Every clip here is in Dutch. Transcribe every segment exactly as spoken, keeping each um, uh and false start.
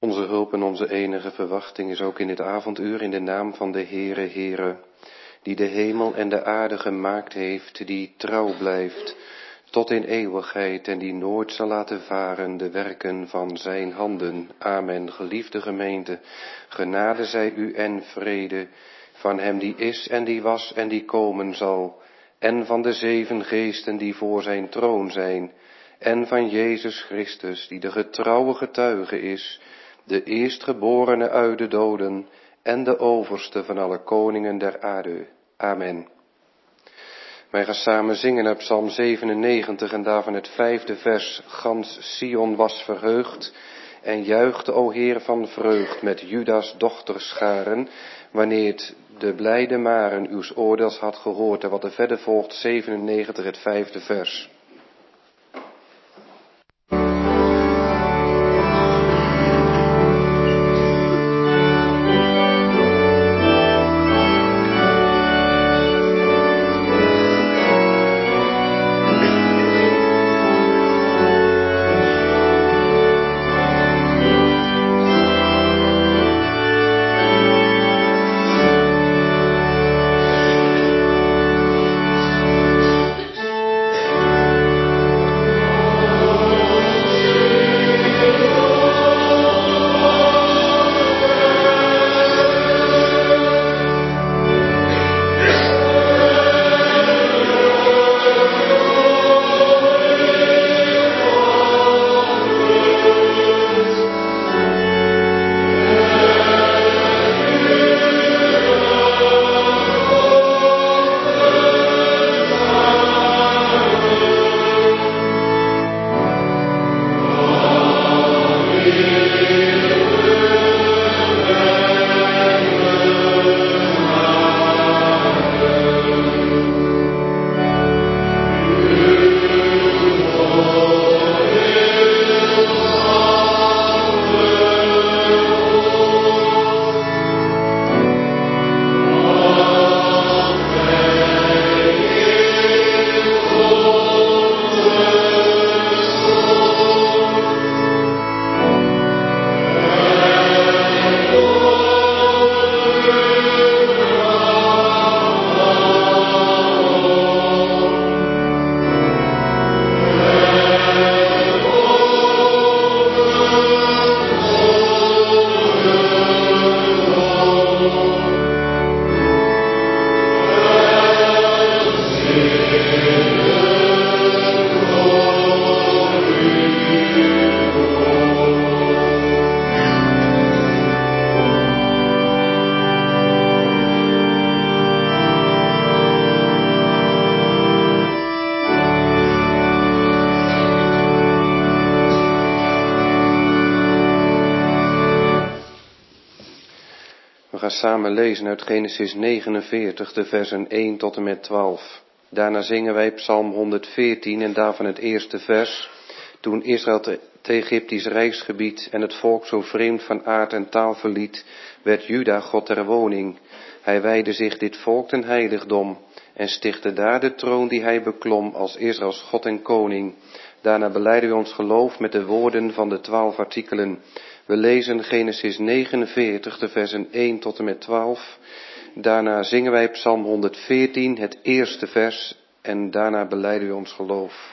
Onze hulp en onze enige verwachting is ook in dit avonduur in de naam van de Heere, Heere, die de hemel en de aarde gemaakt heeft, die trouw blijft tot in eeuwigheid en die nooit zal laten varen de werken van zijn handen. Amen. Geliefde gemeente, genade zij u en vrede van hem die is en die was en die komen zal, en van de zeven geesten die voor zijn troon zijn, en van Jezus Christus, die de getrouwe getuige is, de eerstgeborene uit de doden en de overste van alle koningen der aarde. Amen. Wij gaan samen zingen uit Psalm zevenennegentig en daarvan het vijfde vers. Gans Sion was verheugd en juichte, o Heer van vreugd, met Judas dochterscharen, wanneer het de blijde maren uws oordeels had gehoord. En wat er verder volgt, zevenennegentig, het vijfde vers. We gaan samen lezen uit Genesis negenenveertig, de versen één tot en met twaalf. Daarna zingen wij Psalm honderdveertien en daarvan het eerste vers. Toen Israël het Egyptisch rijksgebied en het volk zo vreemd van aard en taal verliet, werd Juda God ter woning. Hij wijdde zich dit volk ten heiligdom en stichtte daar de troon die hij beklom als Israëls God en koning. Daarna belijden we ons geloof met de woorden van de twaalf artikelen. We lezen Genesis negenenveertig, de versen één tot en met twaalf. Daarna zingen wij Psalm honderdveertien, het eerste vers. En daarna belijden we ons geloof.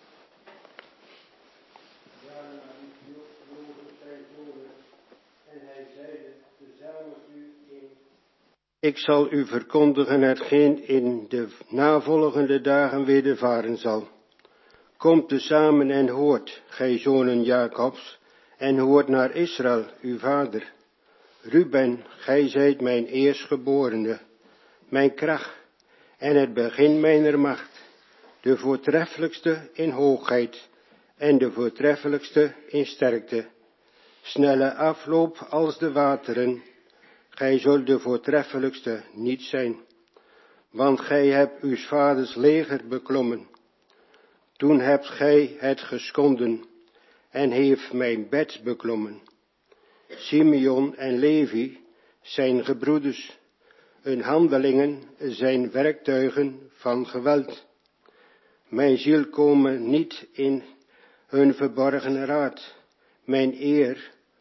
Ik zal u verkondigen hetgeen in de navolgende dagen wedervaren zal. Komt tezamen en hoort, gij zonen Jakobs, en hoort naar Israël, uw vader. Ruben, gij zijt mijn eerstgeborene, mijn kracht en het begin mijner macht, de voortreffelijkste in hoogheid en de voortreffelijkste in sterkte. Snelle afloop als de wateren, gij zult de voortreffelijkste niet zijn, want gij hebt uw vaders leger beklommen. Toen hebt gij het geschonden en heeft mijn bed beklommen. Simeon en Levi zijn gebroeders, hun handelingen zijn werktuigen van geweld. Mijn ziel komen niet in hun verborgen raad, mijn eer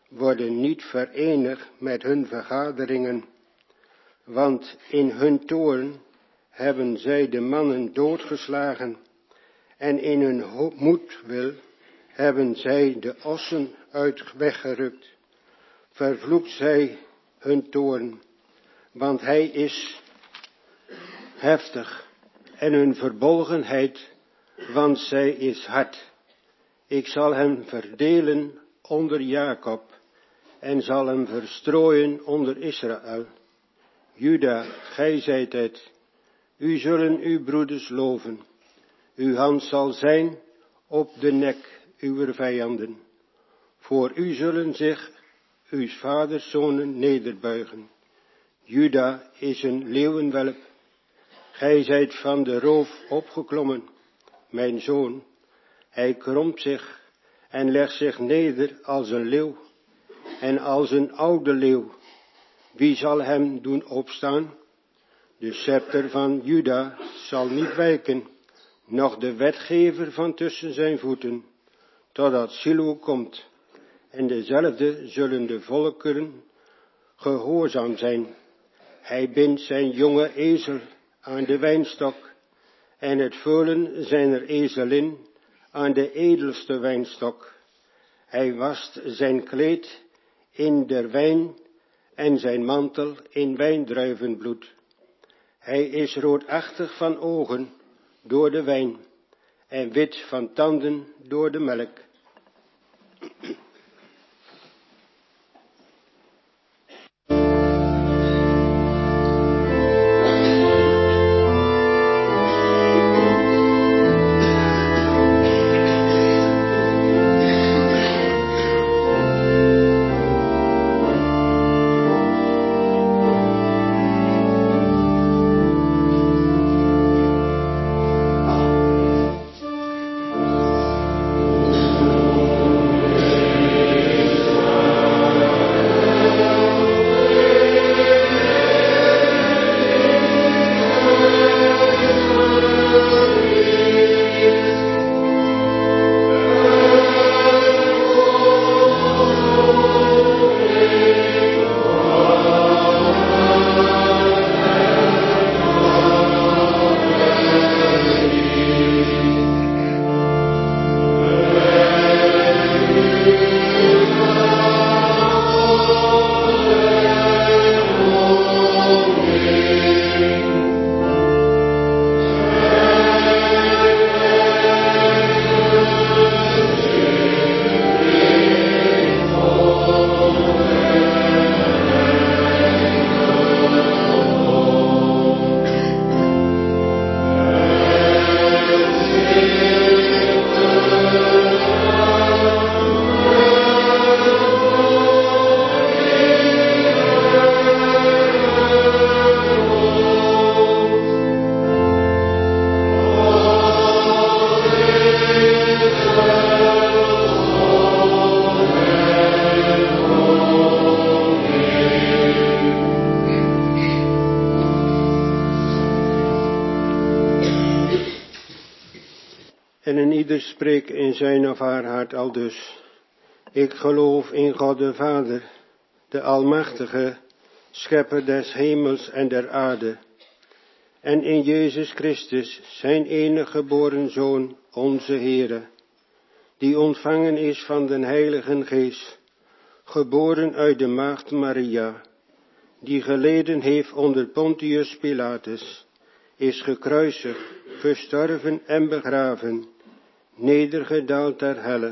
worden niet verenigd met hun vergaderingen, want in hun toorn hebben zij de mannen doodgeslagen en in hun moedwil hebben zij de ossen uit weggerukt. Vervloekt zij hun toorn, want hij is heftig en hun verbolgenheid, want zij is hard. Ik zal hem verdelen onder Jacob en zal hem verstrooien onder Israël. Juda, gij zijt het. U zullen uw broeders loven. Uw hand zal zijn op de nek uwer vijanden. Voor u zullen zich uw vaders zonen nederbuigen. Juda is een leeuwenwelp. Gij zijt van de roof opgeklommen, mijn zoon. Hij kromt zich en legt zich neder als een leeuw en als een oude leeuw. Wie zal hem doen opstaan? De scepter van Juda zal niet wijken, noch de wetgever van tussen zijn voeten, totdat Silo komt. En dezelfde zullen de volkeren gehoorzaam zijn. Hij bindt zijn jonge ezel aan de wijnstok en het veulen zijner ezelin aan de edelste wijnstok. Hij wast zijn kleed in der wijn en zijn mantel in wijndruivenbloed. Hij is roodachtig van ogen door de wijn en wit van tanden door de melk. En een ieder spreekt in zijn of haar hart aldus. Ik geloof in God de Vader, de Almachtige, Schepper des hemels en der aarde. En in Jezus Christus, zijn enige geboren Zoon, onze Heere, die ontvangen is van den Heiligen Geest, geboren uit de maagd Maria, die geleden heeft onder Pontius Pilatus, is gekruisigd, gestorven en begraven, nedergedaald ter helle,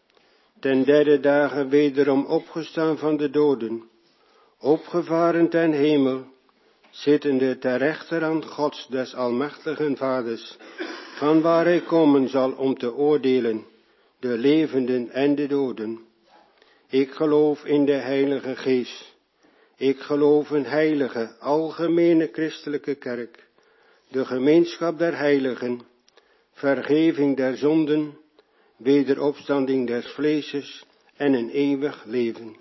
ten derde dagen wederom opgestaan van de doden, opgevaren ten hemel, zittende ter rechterhand Gods des almachtigen Vaders, van waar hij komen zal om te oordelen, de levenden en de doden. Ik geloof in de Heilige Geest. Ik geloof een heilige, algemene christelijke kerk, de gemeenschap der heiligen, vergeving der zonden, wederopstanding des vleeses en een eeuwig leven.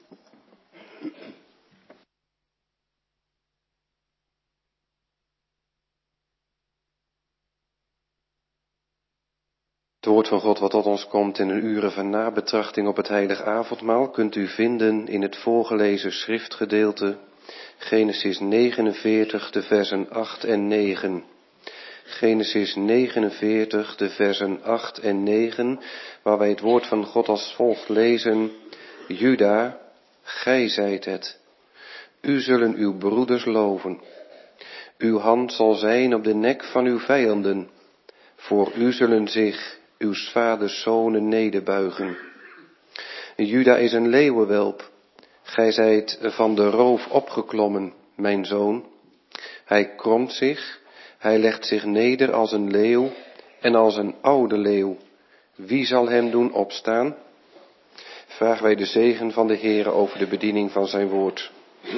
Het woord van God wat tot ons komt in een uren van nabetrachting op het heilig avondmaal kunt u vinden in het voorgelezen schriftgedeelte Genesis negenenveertig, de versen acht en negen. Genesis negenenveertig, de versen acht en negen, waar wij het woord van God als volgt lezen. Juda, gij zijt het. U zullen uw broeders loven. Uw hand zal zijn op de nek van uw vijanden. Voor u zullen zich uw vaders zonen nederbuigen. Juda is een leeuwenwelp. Gij zijt van de roof opgeklommen, mijn zoon. Hij kromt zich, hij legt zich neder als een leeuw en als een oude leeuw. Wie zal hem doen opstaan? Vragen wij de zegen van de Heere over de bediening van zijn woord.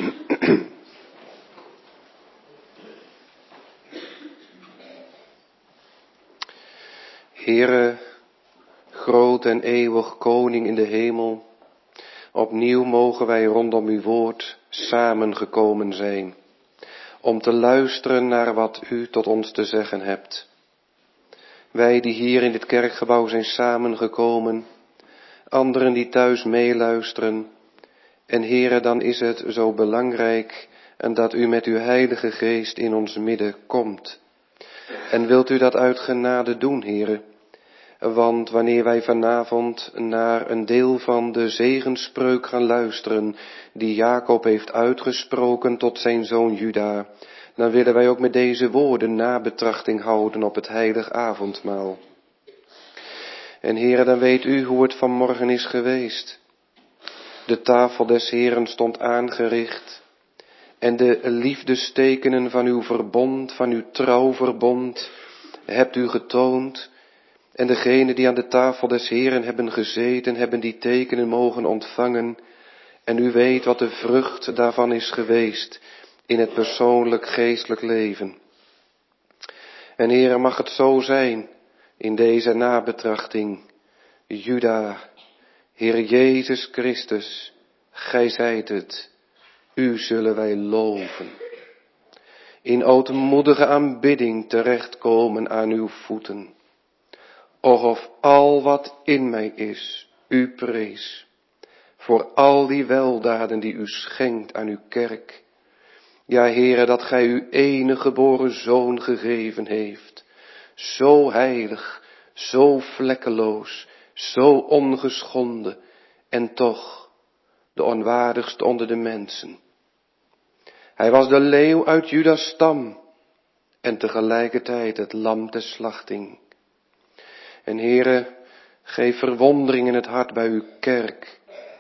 Heere, groot en eeuwig koning in de hemel, opnieuw mogen wij rondom uw woord samengekomen zijn, om te luisteren naar wat u tot ons te zeggen hebt. Wij die hier in dit kerkgebouw zijn samengekomen, anderen die thuis meeluisteren, en Heere, dan is het zo belangrijk en dat u met uw heilige geest in ons midden komt. En wilt u dat uit genade doen, Heere? Want wanneer wij vanavond naar een deel van de zegenspreuk gaan luisteren, die Jacob heeft uitgesproken tot zijn zoon Juda, dan willen wij ook met deze woorden nabetrachting houden op het heilig avondmaal. En Heere, dan weet u hoe het vanmorgen is geweest. De tafel des Heeren stond aangericht en de liefdestekenen van uw verbond, van uw trouwverbond, hebt u getoond. En degenen die aan de tafel des Heeren hebben gezeten, hebben die tekenen mogen ontvangen. En u weet wat de vrucht daarvan is geweest in het persoonlijk geestelijk leven. En Heere, mag het zo zijn in deze nabetrachting. Juda, Heere Jezus Christus, gij zijt het. U zullen wij loven. In ootmoedige aanbidding terechtkomen aan uw voeten. Och, of al wat in mij is, u prees, voor al die weldaden die u schenkt aan uw kerk. Ja, Heere, dat gij uw enige geboren zoon gegeven heeft, zo heilig, zo vlekkeloos, zo ongeschonden, en toch de onwaardigste onder de mensen. Hij was de leeuw uit Judas stam, en tegelijkertijd het lam ter slachting. En Heere, geef verwondering in het hart bij uw kerk.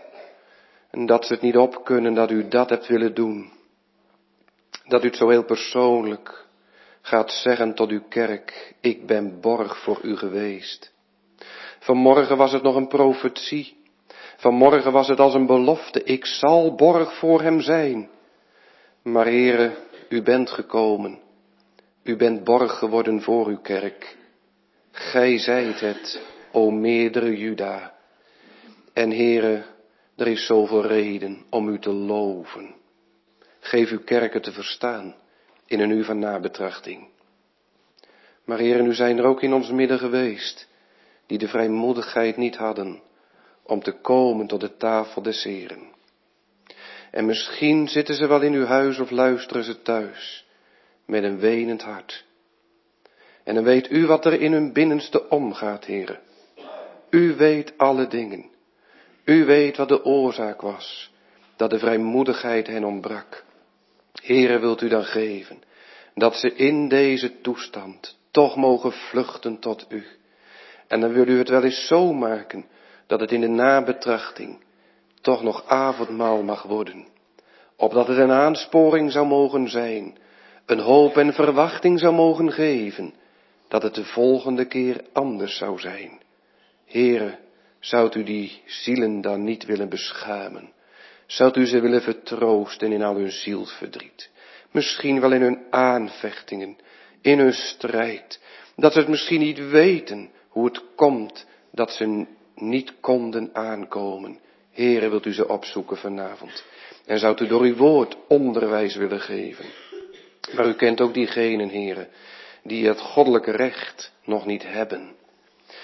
En dat ze het niet op kunnen dat u dat hebt willen doen. Dat u het zo heel persoonlijk gaat zeggen tot uw kerk. Ik ben borg voor u geweest. Vanmorgen was het nog een profetie. Vanmorgen was het als een belofte. Ik zal borg voor hem zijn. Maar Heere, u bent gekomen. U bent borg geworden voor uw kerk. Gij zijt het, o meerdere Juda. En Heere, er is zoveel reden om u te loven. Geef uw kerken te verstaan in een uur van nabetrachting. Maar Heere, nu zijn er ook in ons midden geweest, die de vrijmoedigheid niet hadden om te komen tot de tafel des Heeren. En misschien zitten ze wel in uw huis of luisteren ze thuis, met een wenend hart. En dan weet u wat er in hun binnenste omgaat, Heere. U weet alle dingen. U weet wat de oorzaak was, dat de vrijmoedigheid hen ontbrak. Heere, wilt u dan geven, dat ze in deze toestand toch mogen vluchten tot u. En dan wil u het wel eens zo maken, dat het in de nabetrachting toch nog avondmaal mag worden. Opdat het een aansporing zou mogen zijn, een hoop en verwachting zou mogen geven, dat het de volgende keer anders zou zijn. Heere, zoudt u die zielen dan niet willen beschamen? Zoudt u ze willen vertroosten in al hun zielsverdriet? Misschien wel in hun aanvechtingen, in hun strijd. Dat ze het misschien niet weten hoe het komt dat ze niet konden aankomen. Heere, wilt u ze opzoeken vanavond? En zoudt u door uw woord onderwijs willen geven? Maar u kent ook diegenen, Heere, die het goddelijke recht nog niet hebben.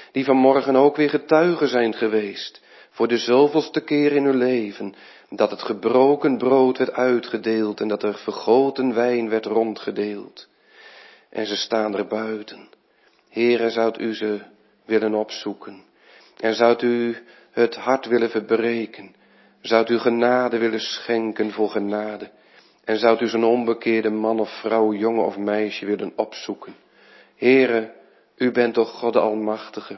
die vanmorgen ook weer getuigen zijn geweest, voor de zoveelste keer in hun leven, dat het gebroken brood werd uitgedeeld en dat er vergoten wijn werd rondgedeeld. En ze staan er buiten. Heere, zoudt u ze willen opzoeken en zoudt u het hart willen verbreken, zoudt u genade willen schenken voor genade en zoudt u zo'n onbekeerde man of vrouw, jongen of meisje willen opzoeken. Heere, u bent toch God de Almachtige.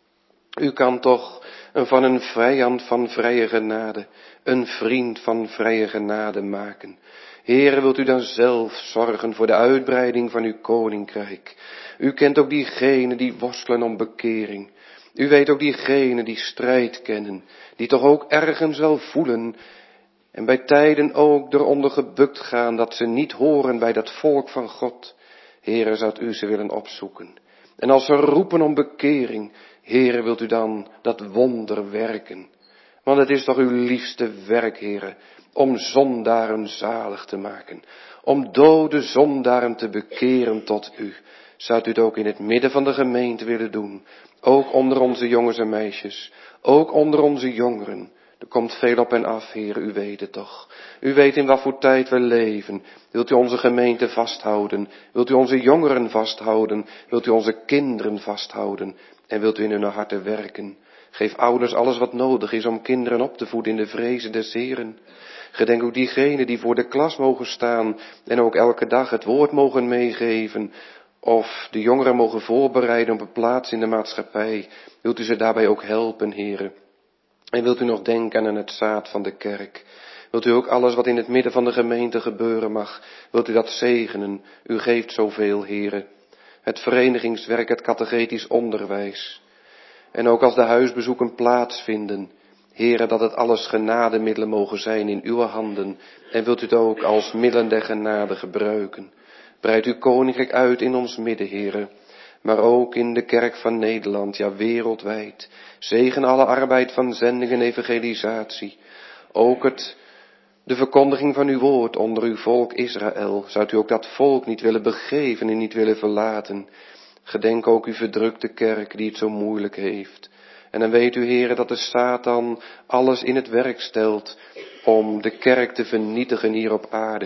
U kan toch van een vijand van vrije genade een vriend van vrije genade maken. Heere, wilt u dan zelf zorgen voor de uitbreiding van uw koninkrijk. U kent ook diegenen die worstelen om bekering. U weet ook diegenen die strijd kennen, die toch ook ergens wel voelen en bij tijden ook eronder gebukt gaan dat ze niet horen bij dat volk van God. Heere, zoudt u ze willen opzoeken. En als ze roepen om bekering, Heere, wilt u dan dat wonder werken. Want het is toch uw liefste werk, Heere, om zondaren zalig te maken. Om dode zondaren te bekeren tot u. Zoudt u het ook in het midden van de gemeente willen doen. Ook onder onze jongens en meisjes. Ook onder onze jongeren. Er komt veel op en af, Heer, u weet het toch. U weet in wat voor tijd we leven. Wilt u onze gemeente vasthouden? Wilt u onze jongeren vasthouden? Wilt u onze kinderen vasthouden? En wilt u in hun harten werken? Geef ouders alles wat nodig is om kinderen op te voeden in de vrezen des Heren. Gedenk ook diegenen die voor de klas mogen staan en ook elke dag het woord mogen meegeven. Of de jongeren mogen voorbereiden op een plaats in de maatschappij. Wilt u ze daarbij ook helpen, Heren? En wilt u nog denken aan het zaad van de kerk? Wilt u ook alles wat in het midden van de gemeente gebeuren mag, wilt u dat zegenen? U geeft zoveel, Heren. Het verenigingswerk, het catechetisch onderwijs. En ook als de huisbezoeken plaatsvinden, Heren, dat het alles genademiddelen mogen zijn in uw handen. En wilt u het ook als middelen der genade gebruiken. Breid uw koninkrijk uit in ons midden, Heren. Maar ook in de kerk van Nederland, ja wereldwijd. Zegen alle arbeid van zending en evangelisatie. Ook het, de verkondiging van uw woord onder uw volk Israël. Zoudt u ook dat volk niet willen begeven en niet willen verlaten. Gedenk ook uw verdrukte kerk die het zo moeilijk heeft. En dan weet u, Heere, dat de Satan alles in het werk stelt om de kerk te vernietigen hier op aarde.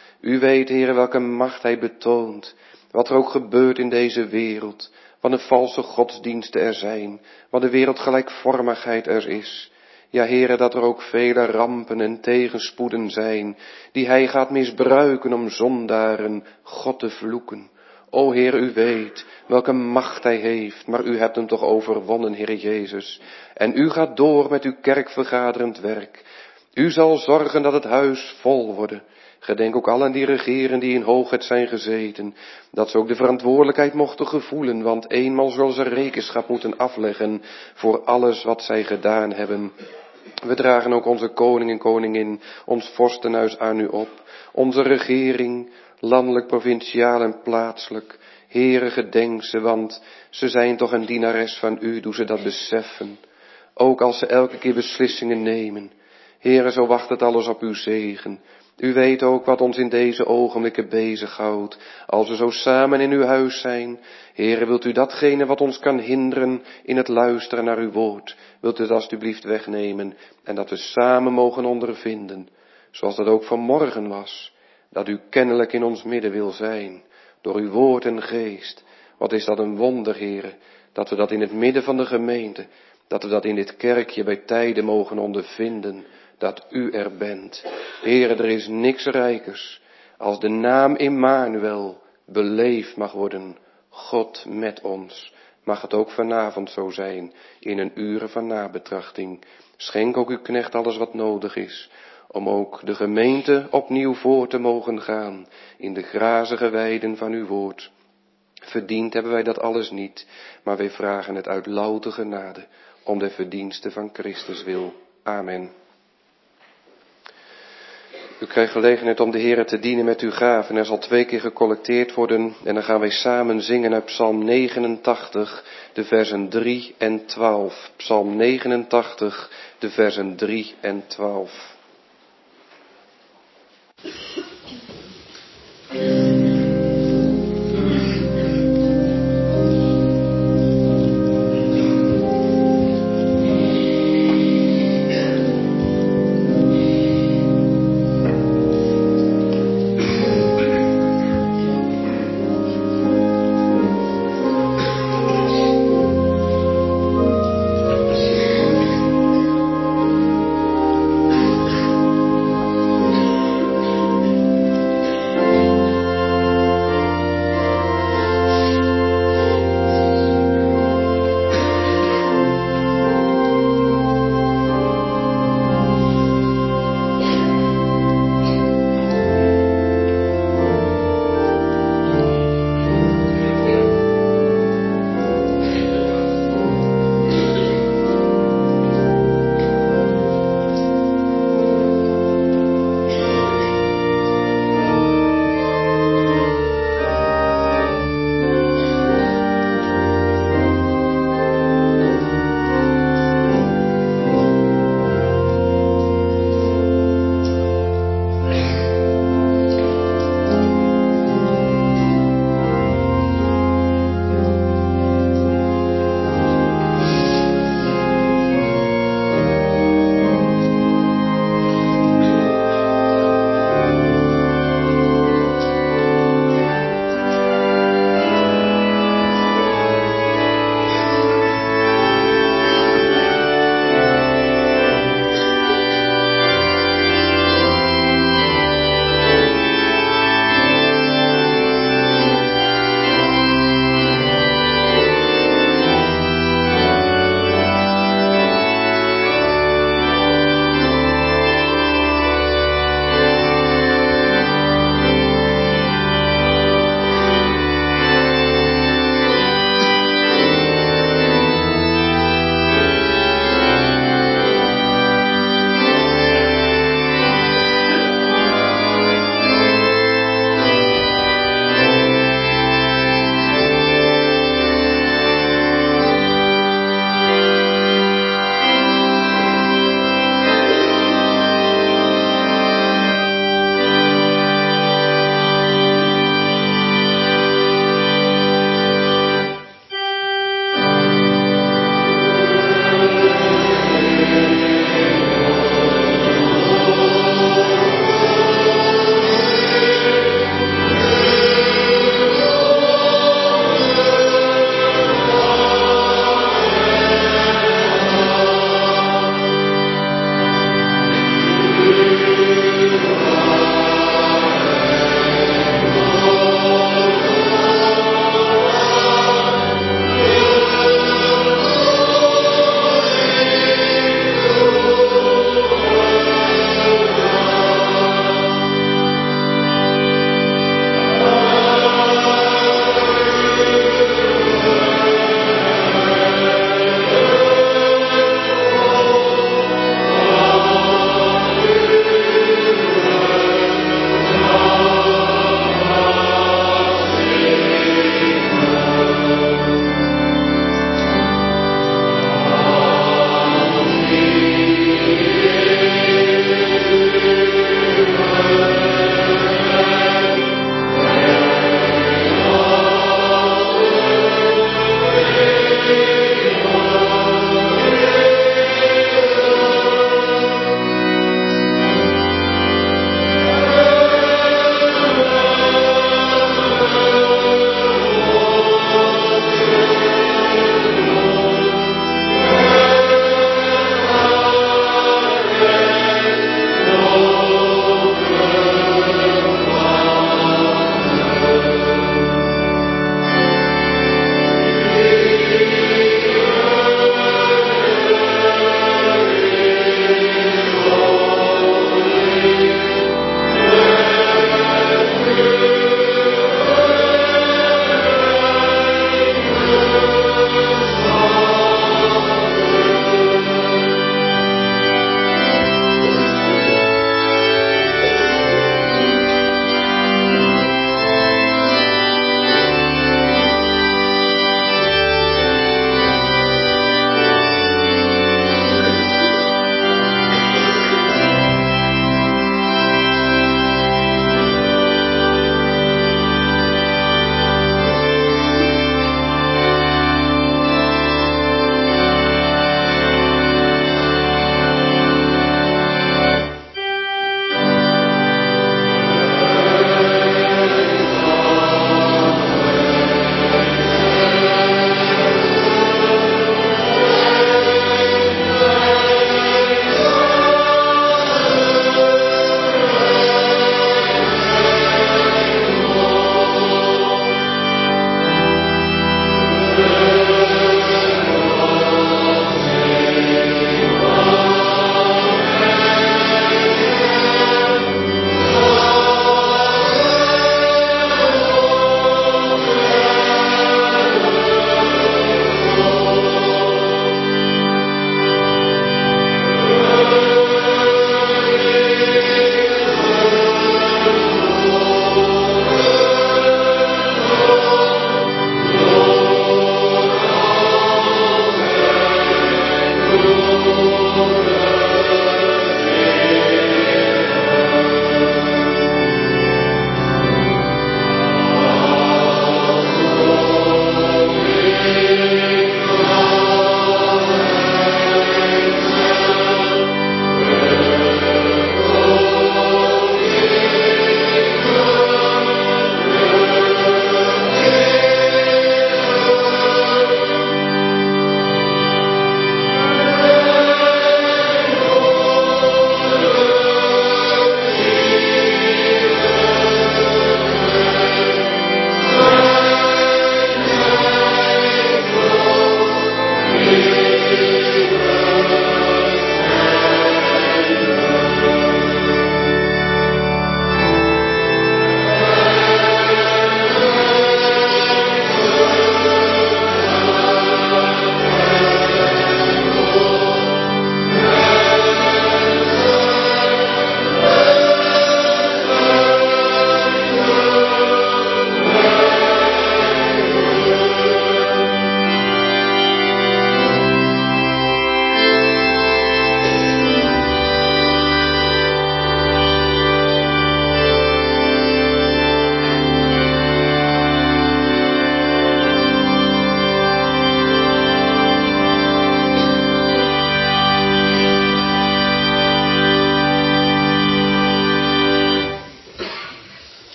U weet, Heere, welke macht hij betoont. Wat er ook gebeurt in deze wereld. Wat een valse godsdiensten er zijn. Wat de wereldgelijkvormigheid er is. Ja, Heere, dat er ook vele rampen en tegenspoeden zijn. Die hij gaat misbruiken om zondaren God te vloeken. O Heer, u weet welke macht hij heeft, maar u hebt hem toch overwonnen, Heer Jezus. En u gaat door met uw kerkvergaderend werk. U zal zorgen dat het huis vol wordt. Gedenk ook al aan die regeren die in hoogheid zijn gezeten, dat ze ook de verantwoordelijkheid mochten gevoelen, want eenmaal zullen ze rekenschap moeten afleggen voor alles wat zij gedaan hebben. We dragen ook onze koning en koningin, ons vorstenhuis aan u op, onze regering, landelijk, provinciaal en plaatselijk. Heere, gedenk ze, want ze zijn toch een dienares van u, doe ze dat beseffen. Ook als ze elke keer beslissingen nemen. Heere, zo wacht het alles op uw zegen. U weet ook wat ons in deze ogenblikken bezighoudt, als we zo samen in uw huis zijn. Heere, wilt u datgene wat ons kan hinderen in het luisteren naar uw woord, wilt u het alstublieft wegnemen en dat we samen mogen ondervinden, zoals dat ook vanmorgen was, dat u kennelijk in ons midden wil zijn, door uw woord en geest. Wat is dat een wonder, Heere, dat we dat in het midden van de gemeente, dat we dat in dit kerkje bij tijden mogen ondervinden, dat u er bent. Heere, er is niks rijkers als de naam Immanuel beleefd mag worden. God met ons. Mag het ook vanavond zo zijn, in een uren van nabetrachting. Schenk ook uw knecht alles wat nodig is, om ook de gemeente opnieuw voor te mogen gaan, in de grazige weiden van uw woord. Verdiend hebben wij dat alles niet, maar wij vragen het uit louter genade, om de verdiensten van Christus wil. Amen. U krijgt gelegenheid om de Heere te dienen met uw gaven. Er zal twee keer gecollecteerd worden en dan gaan wij samen zingen uit Psalm negenentachtig, de versen drie en twaalf. Psalm negenentachtig, de versen drie en twaalf.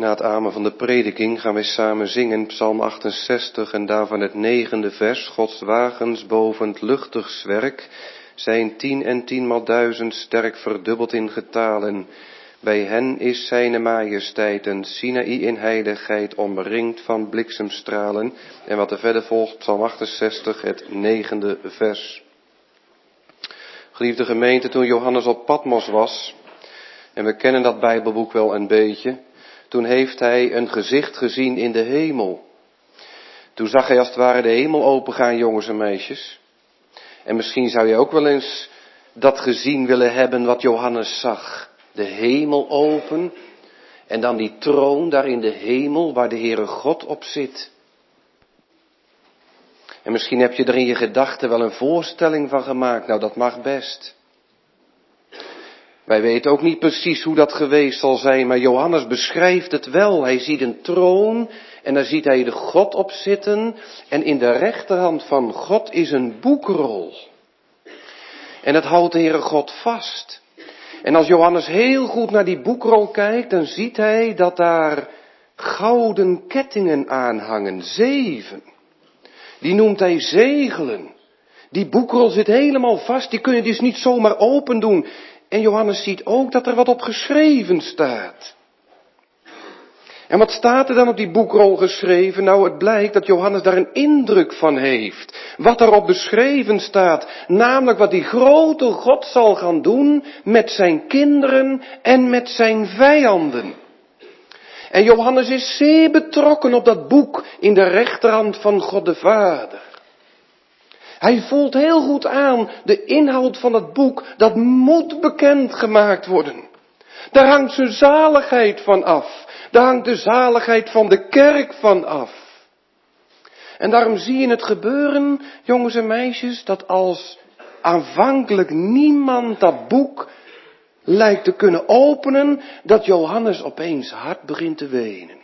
Na het amen van de prediking gaan wij samen zingen Psalm achtenzestig en daarvan het negende vers. Gods wagens boven het luchtig zwerk zijn tien en tienmaal duizend sterk verdubbeld in getalen. Bij hen is zijne majesteit een Sinaï in heiligheid omringd van bliksemstralen. En wat er verder volgt, Psalm achtenzestig, het negende vers. Geliefde gemeente, toen Johannes op Patmos was, en we kennen dat Bijbelboek wel een beetje, toen heeft hij een gezicht gezien in de hemel. Toen zag hij als het ware de hemel opengaan, jongens en meisjes. En misschien zou je ook wel eens dat gezien willen hebben wat Johannes zag. De hemel open en dan die troon daar in de hemel waar de Heere God op zit. En misschien heb je er in je gedachten wel een voorstelling van gemaakt. Nou, dat mag best. Wij weten ook niet precies hoe dat geweest zal zijn, maar Johannes beschrijft het wel. Hij ziet een troon en daar ziet hij de God op zitten en in de rechterhand van God is een boekrol. En het houdt de Heere God vast. En als Johannes heel goed naar die boekrol kijkt, dan ziet hij dat daar gouden kettingen aan hangen, zeven. Die noemt hij zegelen. Die boekrol zit helemaal vast, die kun je dus niet zomaar open doen. En Johannes ziet ook dat er wat op geschreven staat. En wat staat er dan op die boekrol geschreven? Nou, het blijkt dat Johannes daar een indruk van heeft. Wat daarop beschreven staat, namelijk wat die grote God zal gaan doen met zijn kinderen en met zijn vijanden. En Johannes is zeer betrokken op dat boek in de rechterhand van God de Vader. Hij voelt heel goed aan, de inhoud van het boek, dat moet bekendgemaakt worden. Daar hangt zijn zaligheid van af. Daar hangt de zaligheid van de kerk van af. En daarom zie je het gebeuren, jongens en meisjes, dat als aanvankelijk niemand dat boek lijkt te kunnen openen, dat Johannes opeens hard begint te wenen.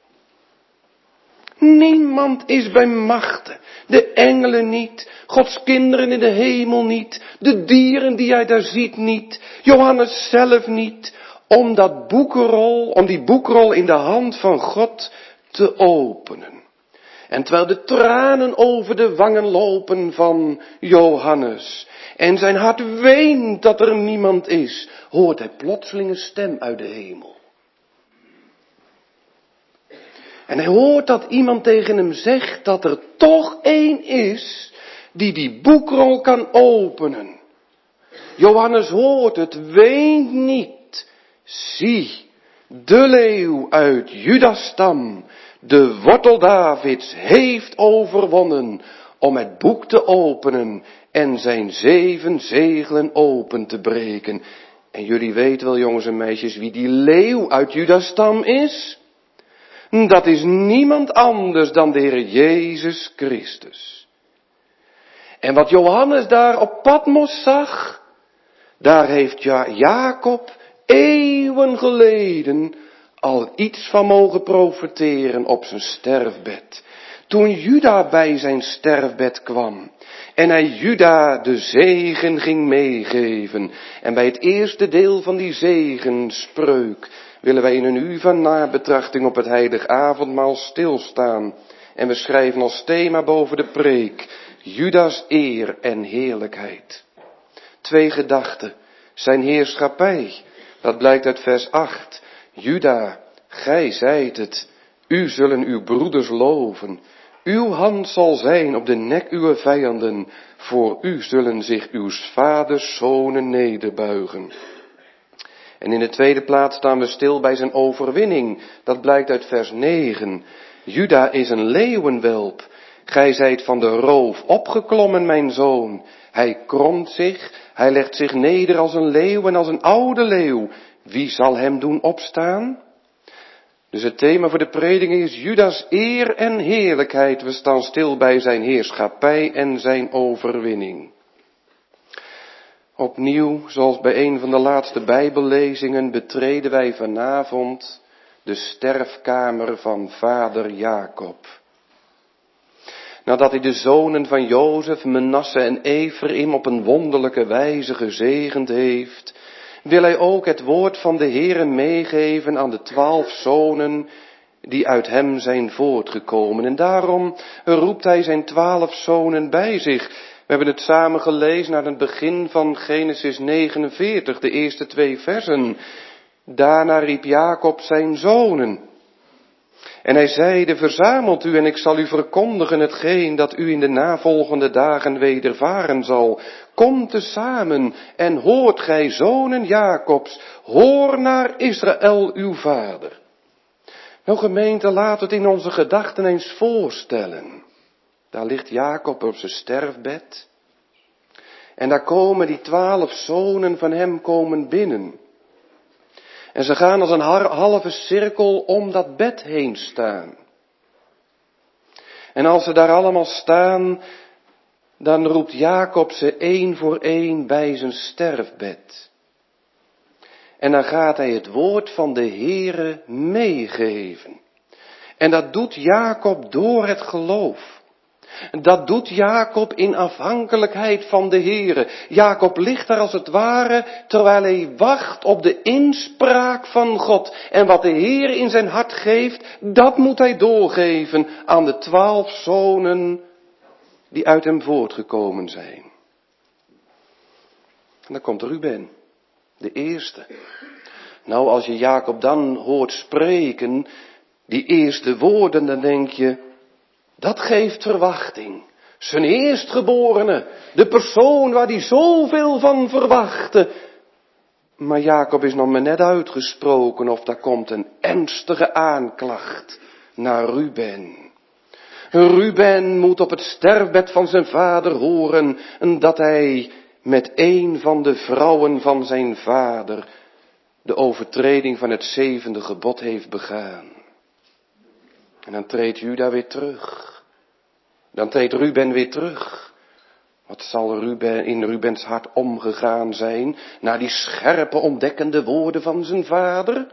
Niemand is bij machte, de engelen niet, Gods kinderen in de hemel niet, de dieren die hij daar ziet niet, Johannes zelf niet, om dat boekrol, om die boekrol in de hand van God te openen. En terwijl de tranen over de wangen lopen van Johannes en zijn hart weent dat er niemand is, hoort hij plotseling een stem uit de hemel. En hij hoort dat iemand tegen hem zegt dat er toch één is die die boekrol kan openen. Johannes hoort het, weent niet. Zie, de leeuw uit Judas stam, de wortel Davids, heeft overwonnen om het boek te openen en zijn zeven zegelen open te breken. En jullie weten wel, jongens en meisjes, wie die leeuw uit Judas stam is? Dat is niemand anders dan de Heer Jezus Christus. En wat Johannes daar op Patmos zag, daar heeft ja- Jacob eeuwen geleden al iets van mogen profeteren op zijn sterfbed. Toen Juda bij zijn sterfbed kwam en hij Juda de zegen ging meegeven. En bij het eerste deel van die zegenspreuk willen wij in een uur van nabetrachting op het heilig avondmaal stilstaan. En we schrijven als thema boven de preek, Juda's eer en heerlijkheid. Twee gedachten, zijn heerschappij, dat blijkt uit vers acht. Juda, gij zijt het, u zullen uw broeders loven. Uw hand zal zijn op de nek uw vijanden, voor u zullen zich uw vaders zonen nederbuigen. En in de tweede plaats staan we stil bij zijn overwinning. Dat blijkt uit vers negen. Juda is een leeuwenwelp. Gij zijt van de roof opgeklommen, mijn zoon. Hij kromt zich, hij legt zich neder als een leeuw en als een oude leeuw. Wie zal hem doen opstaan? Dus het thema voor de prediking is Juda's eer en heerlijkheid. We staan stil bij zijn heerschappij en zijn overwinning. Opnieuw, zoals bij een van de laatste Bijbellezingen, betreden wij vanavond de sterfkamer van vader Jacob. Nadat hij de zonen van Jozef, Manasse en Ephraim op een wonderlijke wijze gezegend heeft, wil hij ook het woord van de Heere meegeven aan de twaalf zonen die uit hem zijn voortgekomen. En daarom roept hij zijn twaalf zonen bij zich. We hebben het samen gelezen aan het begin van Genesis negenenveertig, de eerste twee versen. Daarna riep Jacob zijn zonen. En hij zeide, verzamelt u en ik zal u verkondigen hetgeen dat u in de navolgende dagen wedervaren zal. Kom tezamen en hoort gij zonen Jacobs, hoor naar Israël uw vader. Nou gemeente, laat het in onze gedachten eens voorstellen. Daar ligt Jacob op zijn sterfbed. En daar komen die twaalf zonen van hem komen binnen. En ze gaan als een halve cirkel om dat bed heen staan. En als ze daar allemaal staan, dan roept Jacob ze één voor één bij zijn sterfbed. En dan gaat hij het woord van de Heere meegeven. En dat doet Jacob door het geloof. Dat doet Jacob in afhankelijkheid van de Heere. Jacob ligt daar als het ware, terwijl hij wacht op de inspraak van God. En wat de Heere in zijn hart geeft, dat moet hij doorgeven aan de twaalf zonen die uit hem voortgekomen zijn. En dan komt Ruben, de eerste. Nou, als je Jacob dan hoort spreken, die eerste woorden, dan denk je, dat geeft verwachting. Zijn eerstgeborene, de persoon waar hij zoveel van verwachtte. Maar Jacob is nog maar net uitgesproken of daar komt een ernstige aanklacht naar Ruben. Ruben moet op het sterfbed van zijn vader horen dat hij met een van de vrouwen van zijn vader de overtreding van het zevende gebod heeft begaan. En dan treedt Juda weer terug. Dan treedt Ruben weer terug. Wat zal Ruben, in Rubens hart omgegaan zijn na die scherpe ontdekkende woorden van zijn vader?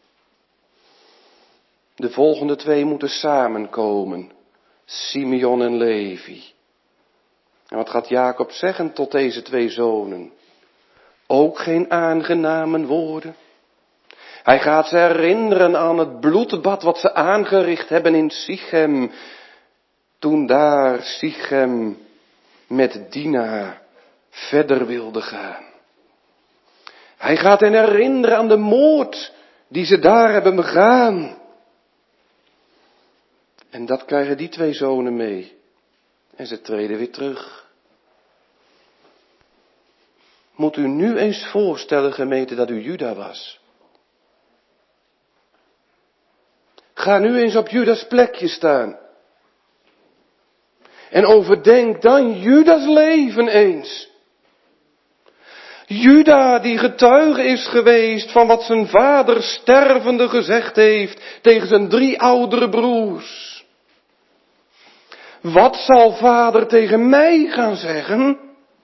De volgende twee moeten samenkomen. Simeon en Levi. En wat gaat Jacob zeggen tot deze twee zonen? Ook geen aangename woorden. Hij gaat ze herinneren aan het bloedbad wat ze aangericht hebben in Sichem. Toen daar Sichem met Dina verder wilde gaan. Hij gaat hen herinneren aan de moord die ze daar hebben begaan. En dat krijgen die twee zonen mee. En ze treden weer terug. Moet u nu eens voorstellen, gemeente, dat u Juda was. Ga nu eens op Judas plekje staan. En overdenk dan Judas leven eens. Juda die getuige is geweest van wat zijn vader stervende gezegd heeft tegen zijn drie oudere broers. Wat zal vader tegen mij gaan zeggen?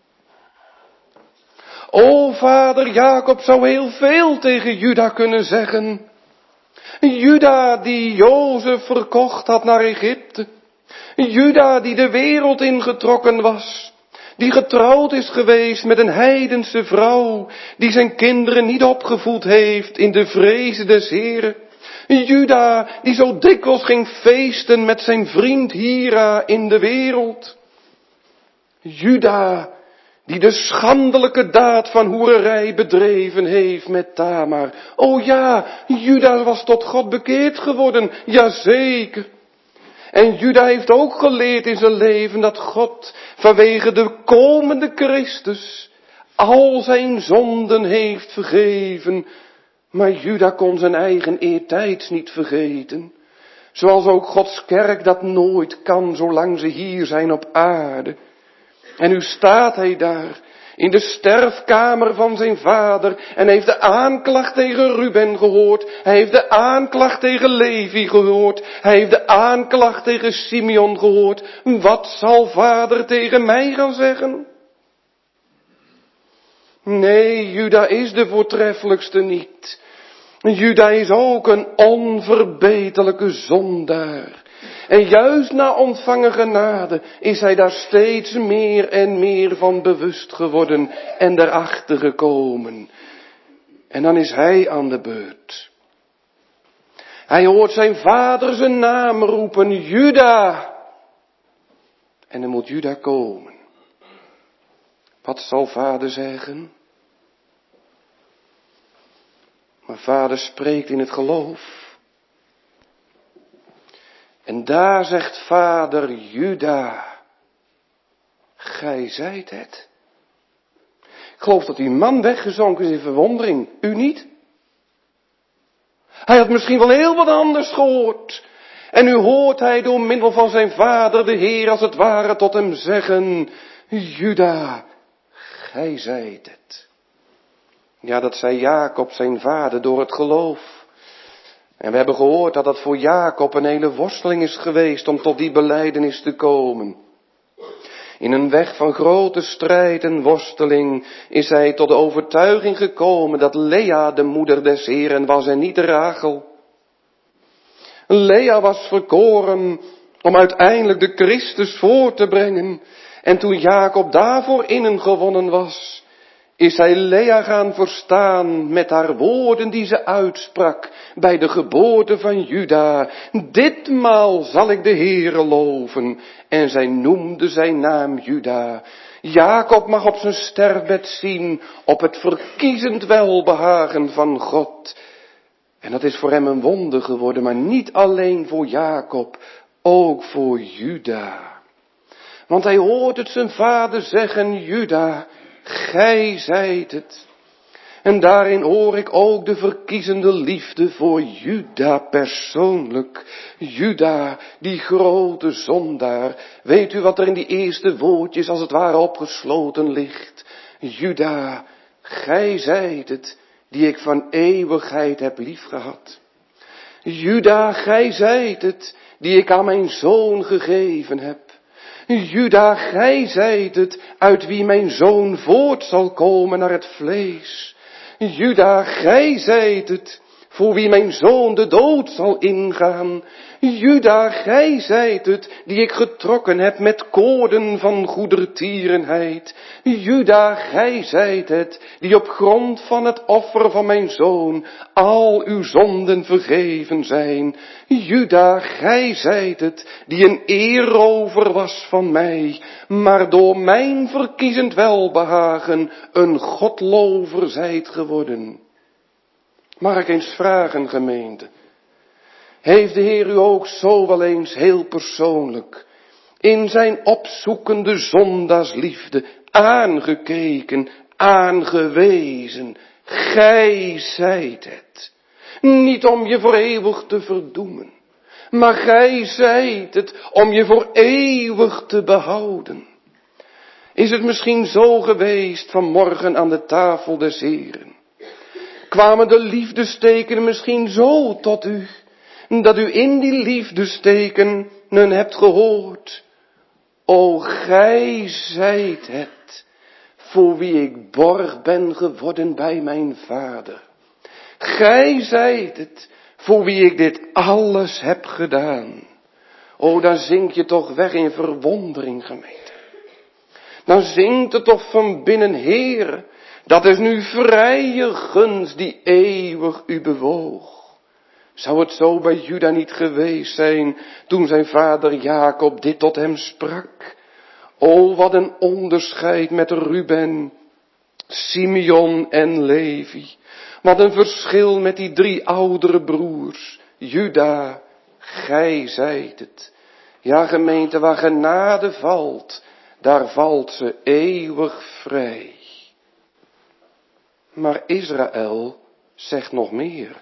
O vader, Jacob zou heel veel tegen Juda kunnen zeggen. Juda die Jozef verkocht had naar Egypte. Juda die de wereld ingetrokken was. Die getrouwd is geweest met een heidense vrouw. Die zijn kinderen niet opgevoed heeft in de vrezen des Heren. Juda die zo dikwijls ging feesten met zijn vriend Hira in de wereld. Juda die de schandelijke daad van hoererij bedreven heeft met Tamar. O ja, Juda was tot God bekeerd geworden, jazeker. En Juda heeft ook geleerd in zijn leven dat God vanwege de komende Christus al zijn zonden heeft vergeven. Maar Juda kon zijn eigen eertijds niet vergeten. Zoals ook Gods kerk dat nooit kan zolang ze hier zijn op aarde. En nu staat hij daar in de sterfkamer van zijn vader en heeft de aanklacht tegen Ruben gehoord. Hij heeft de aanklacht tegen Levi gehoord. Hij heeft de aanklacht tegen Simeon gehoord. Wat zal vader tegen mij gaan zeggen? Nee, Juda is de voortreffelijkste niet. Juda is ook een onverbeterlijke zondaar. En juist na ontvangen genade is hij daar steeds meer en meer van bewust geworden en erachter gekomen. En dan is hij aan de beurt. Hij hoort zijn vader zijn naam roepen, Juda. En dan moet Juda komen. Wat zal vader zeggen? Maar vader spreekt in het geloof. En daar zegt vader, Juda, gij zijt het. Ik geloof dat die man weggezonken is in verwondering. U niet? Hij had misschien wel heel wat anders gehoord. En nu hoort hij door middel van zijn vader, de Heer, als het ware tot hem zeggen, Juda, gij zijt het. Ja, dat zei Jacob, zijn vader, door het geloof. En we hebben gehoord dat dat voor Jacob een hele worsteling is geweest om tot die belijdenis te komen. In een weg van grote strijd en worsteling is hij tot de overtuiging gekomen dat Lea de moeder des Heeren was en niet Rachel. Lea was verkoren om uiteindelijk de Christus voor te brengen. En toen Jacob daarvoor ingewonnen was, is hij Lea gaan verstaan met haar woorden die ze uitsprak bij de geboorte van Juda. Ditmaal zal ik de Heere loven. En zij noemde zijn naam Juda. Jacob mag op zijn sterfbed zien op het verkiezend welbehagen van God. En dat is voor hem een wonder geworden, maar niet alleen voor Jacob, ook voor Juda. Want hij hoort het zijn vader zeggen, Juda, gij zijt het. En daarin hoor ik ook de verkiezende liefde voor Juda persoonlijk. Juda, die grote zondaar. Weet u wat er in die eerste woordjes als het ware opgesloten ligt? Juda, gij zijt het, die ik van eeuwigheid heb liefgehad. Juda, gij zijt het, die ik aan mijn zoon gegeven heb. Juda, gij zijt het, uit wie mijn zoon voort zal komen naar het vlees. Juda, gij zijt het, voor wie mijn zoon de dood zal ingaan. Juda, gij zijt het, die ik getrokken heb met koorden van goedertierenheid. Juda, gij zijt het, die op grond van het offer van mijn zoon al uw zonden vergeven zijn. Juda, gij zijt het, die een eerover was van mij, maar door mijn verkiezend welbehagen een godlover zijt geworden. Mag ik eens vragen, gemeente? Heeft de Heer u ook zo wel eens heel persoonlijk in zijn opzoekende zondaarsliefde aangekeken, aangewezen? Gij zijt het. Niet om je voor eeuwig te verdoemen, maar gij zijt het om je voor eeuwig te behouden. Is het misschien zo geweest vanmorgen aan de tafel des Heeren? Kwamen de liefdestekenen misschien zo tot u, dat u in die liefdestekenen hebt gehoord? O, gij zijt het, voor wie ik borg ben geworden bij mijn vader. Gij zijt het, voor wie ik dit alles heb gedaan. O, dan zink je toch weg in verwondering, gemeente. Dan zingt het toch van binnen, Heer, dat is nu vrije gunst die eeuwig u bewoog. Zou het zo bij Juda niet geweest zijn, toen zijn vader Jacob dit tot hem sprak? O, wat een onderscheid met Ruben, Simeon en Levi. Wat een verschil met die drie oudere broers. Juda, gij zijt het. Ja, gemeente, waar genade valt, daar valt ze eeuwig vrij. Maar Israël zegt nog meer.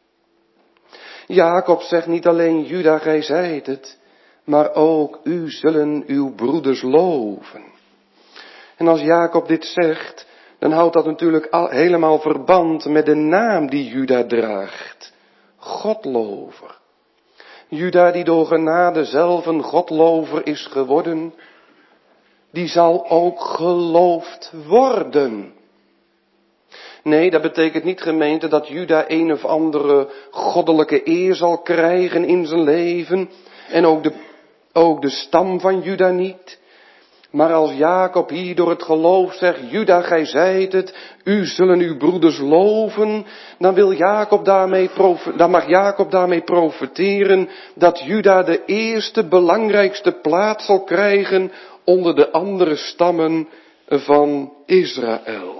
Jacob zegt niet alleen, Juda, gij zijt het, maar ook, u zullen uw broeders loven. En als Jacob dit zegt, dan houdt dat natuurlijk al helemaal verband met de naam die Juda draagt. Godlover. Juda, die door genade zelf een godlover is geworden, die zal ook geloofd worden. Nee, dat betekent niet, gemeente, dat Juda een of andere goddelijke eer zal krijgen in zijn leven. En ook de, ook de stam van Juda niet. Maar als Jacob hier door het geloof zegt, Juda, gij zijt het, u zullen uw broeders loven, dan wil Jacob daarmee, dan mag Jacob daarmee profeteren dat Juda de eerste belangrijkste plaats zal krijgen onder de andere stammen van Israël.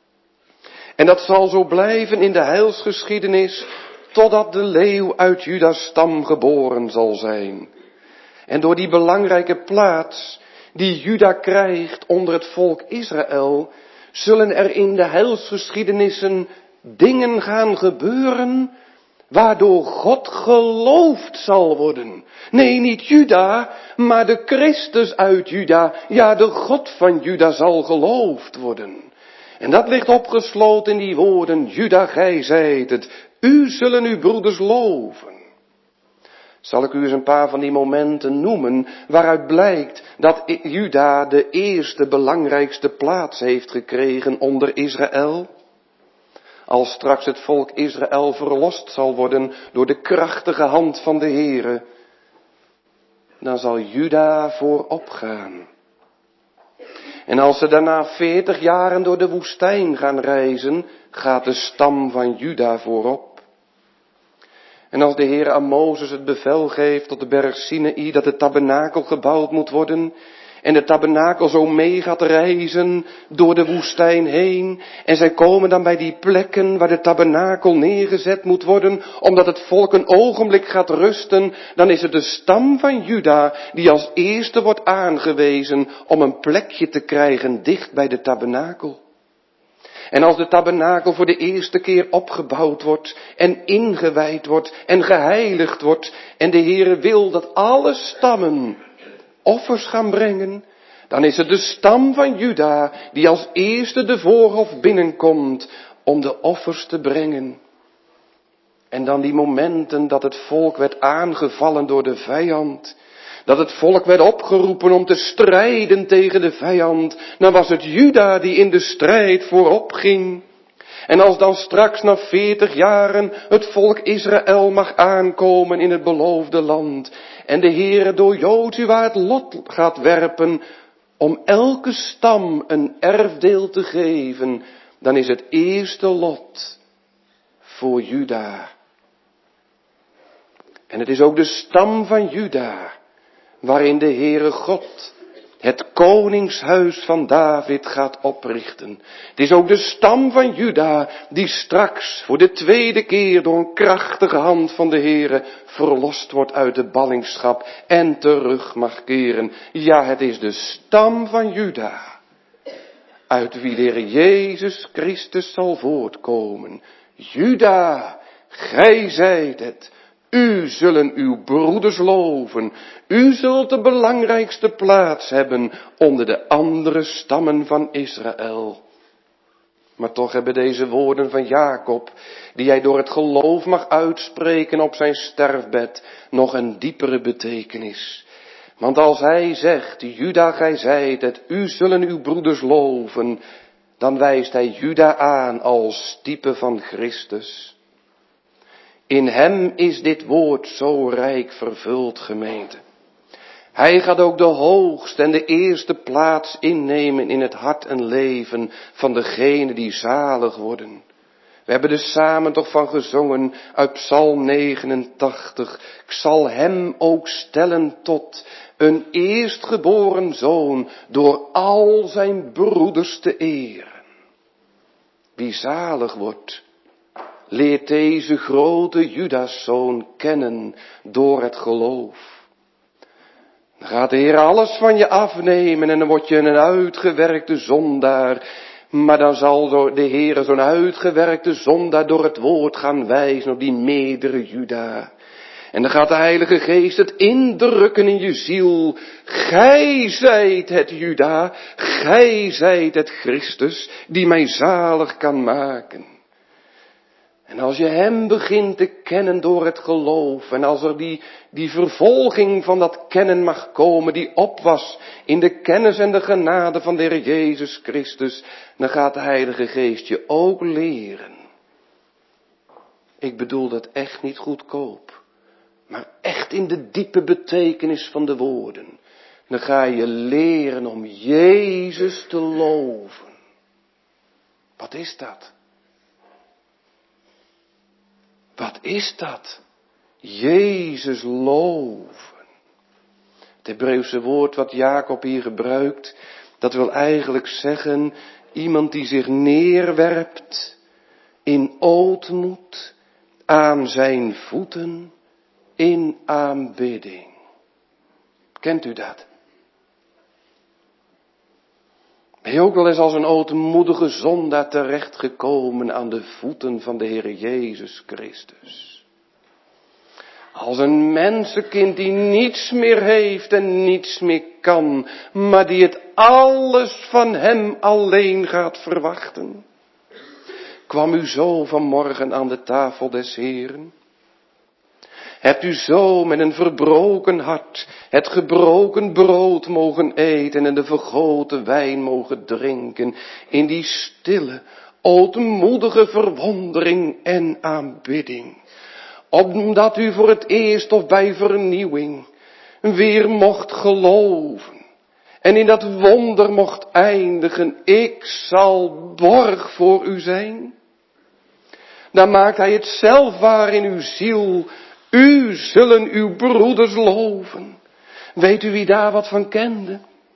En dat zal zo blijven in de heilsgeschiedenis, totdat de leeuw uit Juda's stam geboren zal zijn. En door die belangrijke plaats die Juda krijgt onder het volk Israël, zullen er in de heilsgeschiedenissen dingen gaan gebeuren, waardoor God geloofd zal worden. Nee, niet Juda, maar de Christus uit Juda, ja, de God van Juda zal geloofd worden. En dat ligt opgesloten in die woorden, Juda, gij zijt het, u zullen uw broeders loven. Zal ik u eens een paar van die momenten noemen, waaruit blijkt dat Juda de eerste belangrijkste plaats heeft gekregen onder Israël? Als straks het volk Israël verlost zal worden door de krachtige hand van de Heere, dan zal Juda voorop gaan. En als ze daarna veertig jaren door de woestijn gaan reizen, gaat de stam van Juda voorop. En als de Heer aan Mozes het bevel geeft op de berg Sinaï dat de tabernakel gebouwd moet worden, en de tabernakel zo mee gaat reizen door de woestijn heen, en zij komen dan bij die plekken waar de tabernakel neergezet moet worden, omdat het volk een ogenblik gaat rusten, dan is het de stam van Juda die als eerste wordt aangewezen om een plekje te krijgen dicht bij de tabernakel. En als de tabernakel voor de eerste keer opgebouwd wordt en ingewijd wordt en geheiligd wordt en de Heere wil dat alle stammen offers gaan brengen, dan is het de stam van Juda die als eerste de voorhof binnenkomt om de offers te brengen. En dan die momenten dat het volk werd aangevallen door de vijand, dat het volk werd opgeroepen om te strijden tegen de vijand, dan was het Juda die in de strijd voorop ging. En als dan straks na veertig jaren het volk Israël mag aankomen in het beloofde land, en de Heere door Jozua het lot gaat werpen om elke stam een erfdeel te geven, dan is het eerste lot voor Juda. En het is ook de stam van Juda waarin de Heere God het koningshuis van David gaat oprichten. Het is ook de stam van Juda die straks voor de tweede keer door een krachtige hand van de Heere verlost wordt uit de ballingschap en terug mag keren. Ja, het is de stam van Juda uit wie de Heer Jezus Christus zal voortkomen. Juda, gij zijt het. U zullen uw broeders loven. U zult de belangrijkste plaats hebben onder de andere stammen van Israël. Maar toch hebben deze woorden van Jacob, die hij door het geloof mag uitspreken op zijn sterfbed, nog een diepere betekenis. Want als hij zegt, Juda, gij zijt het, u zullen uw broeders loven, dan wijst hij Juda aan als type van Christus. In hem is dit woord zo rijk vervuld, gemeente. Hij gaat ook de hoogste en de eerste plaats innemen in het hart en leven van degenen die zalig worden. We hebben er samen toch van gezongen uit Psalm negenentachtig. Ik zal hem ook stellen tot een eerstgeboren zoon door al zijn broeders te eren. Wie zalig wordt, leert deze grote Judaszoon kennen door het geloof. Dan gaat de Heer alles van je afnemen en dan word je een uitgewerkte zondaar. Maar dan zal de Heer zo'n uitgewerkte zondaar door het woord gaan wijzen op die meerdere Juda. En dan gaat de Heilige Geest het indrukken in je ziel. Gij zijt het Juda, gij zijt het Christus die mij zalig kan maken. En als je hem begint te kennen door het geloof, en als er die, die vervolging van dat kennen mag komen, die op was in de kennis en de genade van de Heer Jezus Christus, dan gaat de Heilige Geest je ook leren. Ik bedoel dat echt niet goedkoop, maar echt in de diepe betekenis van de woorden. Dan ga je leren om Jezus te loven. Wat is dat? Wat is dat? Jezus loven. Het Hebreeuwse woord wat Jacob hier gebruikt, dat wil eigenlijk zeggen, iemand die zich neerwerpt in ootmoed aan zijn voeten in aanbidding. Kent u dat? Ben je ook wel eens als een ootmoedige zondaar terechtgekomen aan de voeten van de Heer Jezus Christus? Als een mensenkind die niets meer heeft en niets meer kan, maar die het alles van hem alleen gaat verwachten. Kwam u zo vanmorgen aan de tafel des Heeren? Hebt u zo met een verbroken hart het gebroken brood mogen eten en de vergoten wijn mogen drinken in die stille, ootmoedige verwondering en aanbidding? Omdat u voor het eerst of bij vernieuwing weer mocht geloven en in dat wonder mocht eindigen, ik zal borg voor u zijn. Dan maakt hij het zelf waar in uw ziel. U zullen uw broeders loven. Weet u wie daar wat van kende?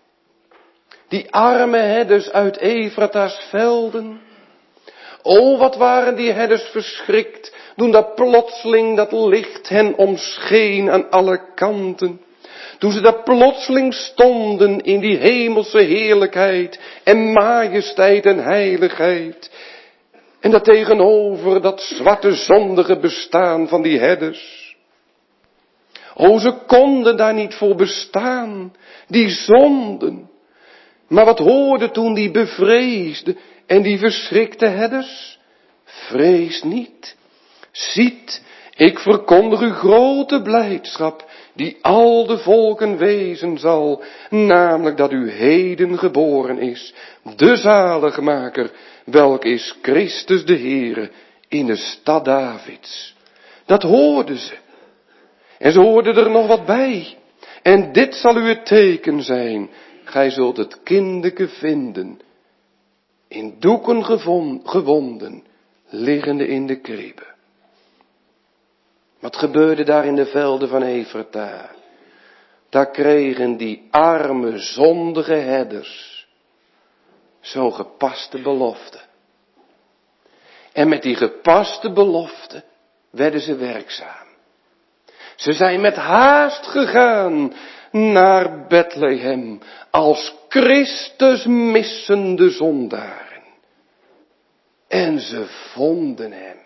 Die arme herders uit Efrata's velden. O, wat waren die herders verschrikt, toen dat plotseling dat licht hen omscheen aan alle kanten. Toen ze daar plotseling stonden in die hemelse heerlijkheid en majesteit en heiligheid. En dat tegenover dat zwarte zondige bestaan van die herders. O, ze konden daar niet voor bestaan, die zonden. Maar wat hoorde toen die bevreesde en die verschrikte herders? Vrees niet. Ziet, ik verkondig u grote blijdschap, die al de volken wezen zal, namelijk dat u heden geboren is, de zaligmaker, welk is Christus de Heere, in de stad Davids. Dat hoorden ze. En ze hoorden er nog wat bij. En dit zal u het teken zijn. Gij zult het kindeke vinden, in doeken gewonden, liggende in de kribbe. Wat gebeurde daar in de velden van Efrata? Daar kregen die arme, zondige herders zo'n gepaste belofte. En met die gepaste belofte werden ze werkzaam. Ze zijn met haast gegaan naar Bethlehem als Christus missende zondaren. En ze vonden hem.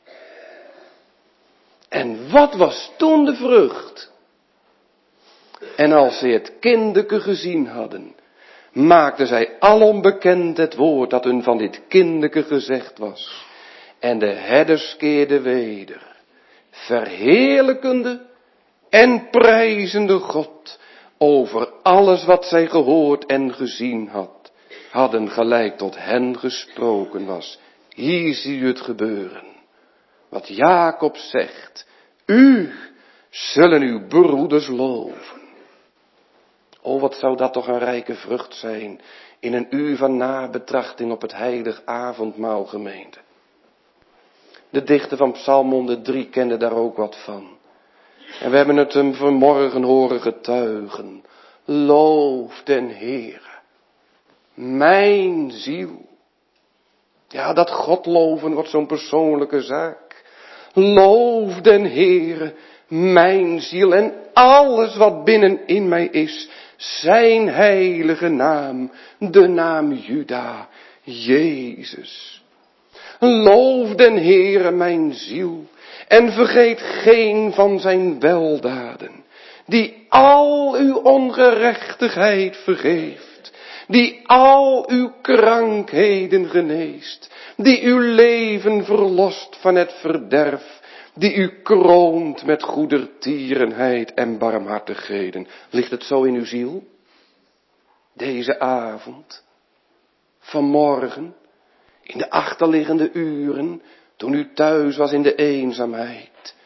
En wat was toen de vrucht? En als ze het kindeke gezien hadden, maakten zij alom bekend het woord dat hun van dit kindeke gezegd was. En de herders keerden weder, verheerlijkende en prijzende God over alles wat zij gehoord en gezien had, hadden gelijk tot hen gesproken was. Hier zie u het gebeuren. Wat Jacob zegt, u zullen uw broeders loven. O, wat zou dat toch een rijke vrucht zijn in een uur van nabetrachting op het heilig avondmaal, gemeente. De dichter van Psalm honderddrie kende daar ook wat van. En we hebben het hem vanmorgen horen getuigen. Loof den Heere, mijn ziel. Ja, dat God loven wordt zo'n persoonlijke zaak. Loof den Heere, mijn ziel en alles wat binnenin mij is. Zijn heilige naam, de naam Juda, Jezus. Loof den Heere, mijn ziel, en vergeet geen van zijn weldaden, die al uw ongerechtigheid vergeeft, die al uw krankheden geneest, die uw leven verlost van het verderf, die u kroont met goedertierenheid en barmhartigheden. Ligt het zo in uw ziel? Deze avond, vanmorgen, in de achterliggende uren, toen u thuis was in de eenzaamheid,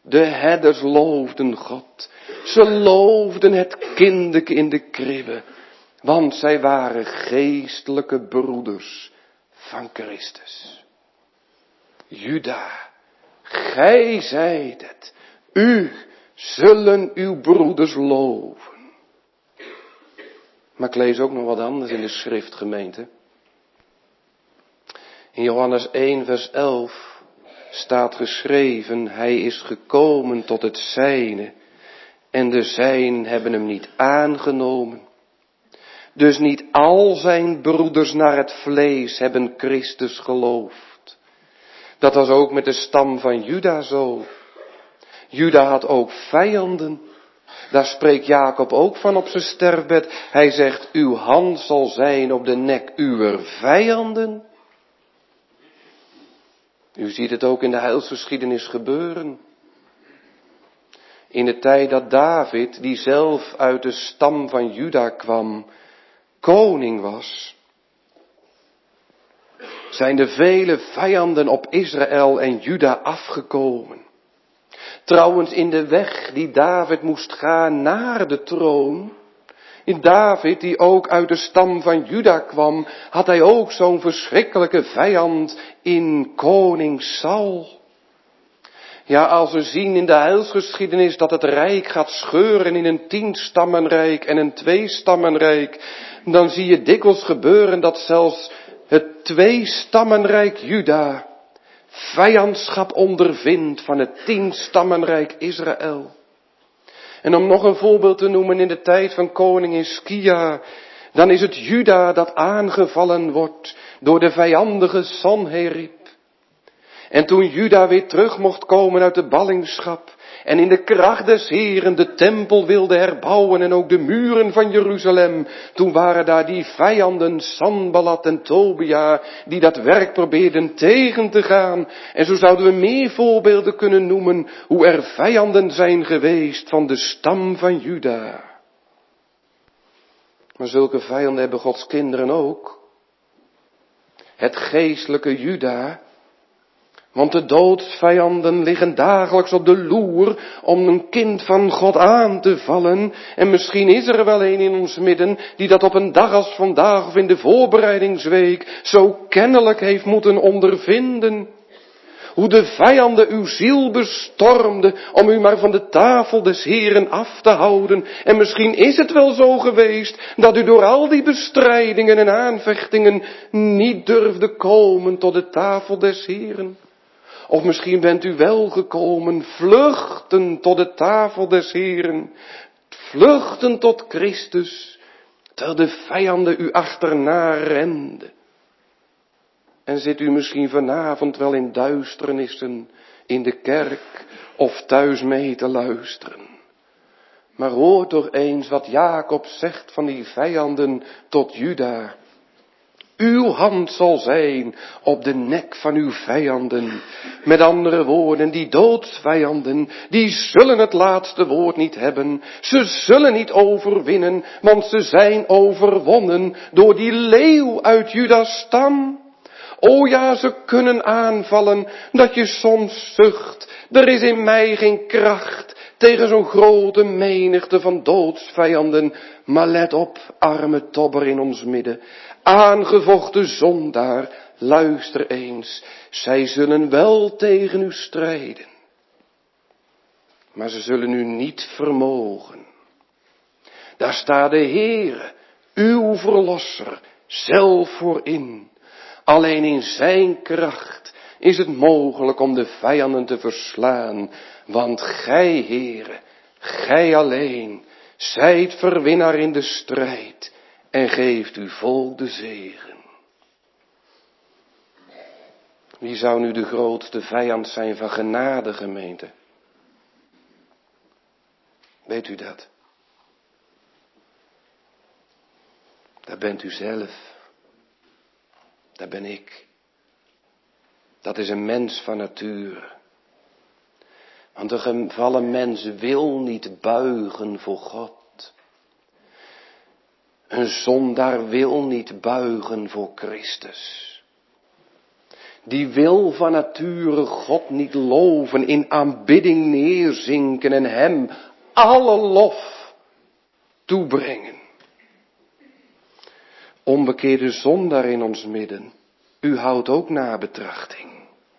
De herders loofden God. Ze loofden het kindeke in de kribbe. Want zij waren geestelijke broeders van Christus. Juda, gij zijt het. U zullen uw broeders loven. Maar ik lees ook nog wat anders in de schriftgemeente. In Johannes één vers elf staat geschreven, hij is gekomen tot het zijne en de zijnen hebben hem niet aangenomen. Dus niet al zijn broeders naar het vlees hebben Christus geloofd. Dat was ook met de stam van Juda zo. Juda had ook vijanden. Daar spreekt Jacob ook van op zijn sterfbed. Hij zegt, uw hand zal zijn op de nek uwer vijanden. U ziet het ook in de heilsgeschiedenis gebeuren. In de tijd dat David, die zelf uit de stam van Juda kwam, koning was, zijn de vele vijanden op Israël en Juda afgekomen. Trouwens, in de weg die David moest gaan naar de troon, in David, die ook uit de stam van Juda kwam, had hij ook zo'n verschrikkelijke vijand in koning Saul. Ja, als we zien in de heilsgeschiedenis dat het rijk gaat scheuren in een tienstammenrijk en een tweestammenrijk, dan zie je dikwijls gebeuren dat zelfs het tweestammenrijk Juda vijandschap ondervindt van het tienstammenrijk Israël. En om nog een voorbeeld te noemen, in de tijd van koning Hiskia, dan is het Juda dat aangevallen wordt door de vijandige Sanherib. En toen Juda weer terug mocht komen uit de ballingschap en in de kracht des Heren de tempel wilde herbouwen en ook de muren van Jeruzalem, toen waren daar die vijanden Sanballat en Tobia die dat werk probeerden tegen te gaan. En zo zouden we meer voorbeelden kunnen noemen hoe er vijanden zijn geweest van de stam van Juda. Maar zulke vijanden hebben Gods kinderen ook. Het geestelijke Juda. Want de doodsvijanden liggen dagelijks op de loer om een kind van God aan te vallen. En misschien is er wel een in ons midden die dat op een dag als vandaag of in de voorbereidingsweek zo kennelijk heeft moeten ondervinden. Hoe de vijanden uw ziel bestormden om u maar van de tafel des Heren af te houden. En misschien is het wel zo geweest dat u door al die bestrijdingen en aanvechtingen niet durfde komen tot de tafel des Heren. Of misschien bent u wel gekomen, vluchten tot de tafel des Heren, vluchten tot Christus, terwijl de vijanden u achterna renden. En zit u misschien vanavond wel in duisternissen in de kerk of thuis mee te luisteren. Maar hoor toch eens wat Jacob zegt van die vijanden tot Juda. Uw hand zal zijn op de nek van uw vijanden. Met andere woorden, die doodsvijanden, die zullen het laatste woord niet hebben. Ze zullen niet overwinnen, want ze zijn overwonnen door die leeuw uit Juda's stam. O ja, ze kunnen aanvallen, dat je soms zucht. Er is in mij geen kracht tegen zo'n grote menigte van doodsvijanden. Maar let op, arme tobber in ons midden. Aangevochten zondaar, luister eens. Zij zullen wel tegen u strijden. Maar ze zullen u niet vermogen. Daar staat de Heere, uw verlosser, zelf voor in. Alleen in zijn kracht is het mogelijk om de vijanden te verslaan. Want gij, Heere, gij alleen, zijt verwinnaar in de strijd en geeft u vol de zegen. Wie zou nu de grootste vijand zijn van genade, gemeente? Weet u dat? Dat bent u zelf. Dat ben ik. Dat is een mens van nature. Want een gevallen mens wil niet buigen voor God. Een zondaar wil niet buigen voor Christus. Die wil van nature God niet loven, in aanbidding neerzinken en hem alle lof toebrengen. Onbekeerde zondaar in ons midden, u houdt ook nabetrachting.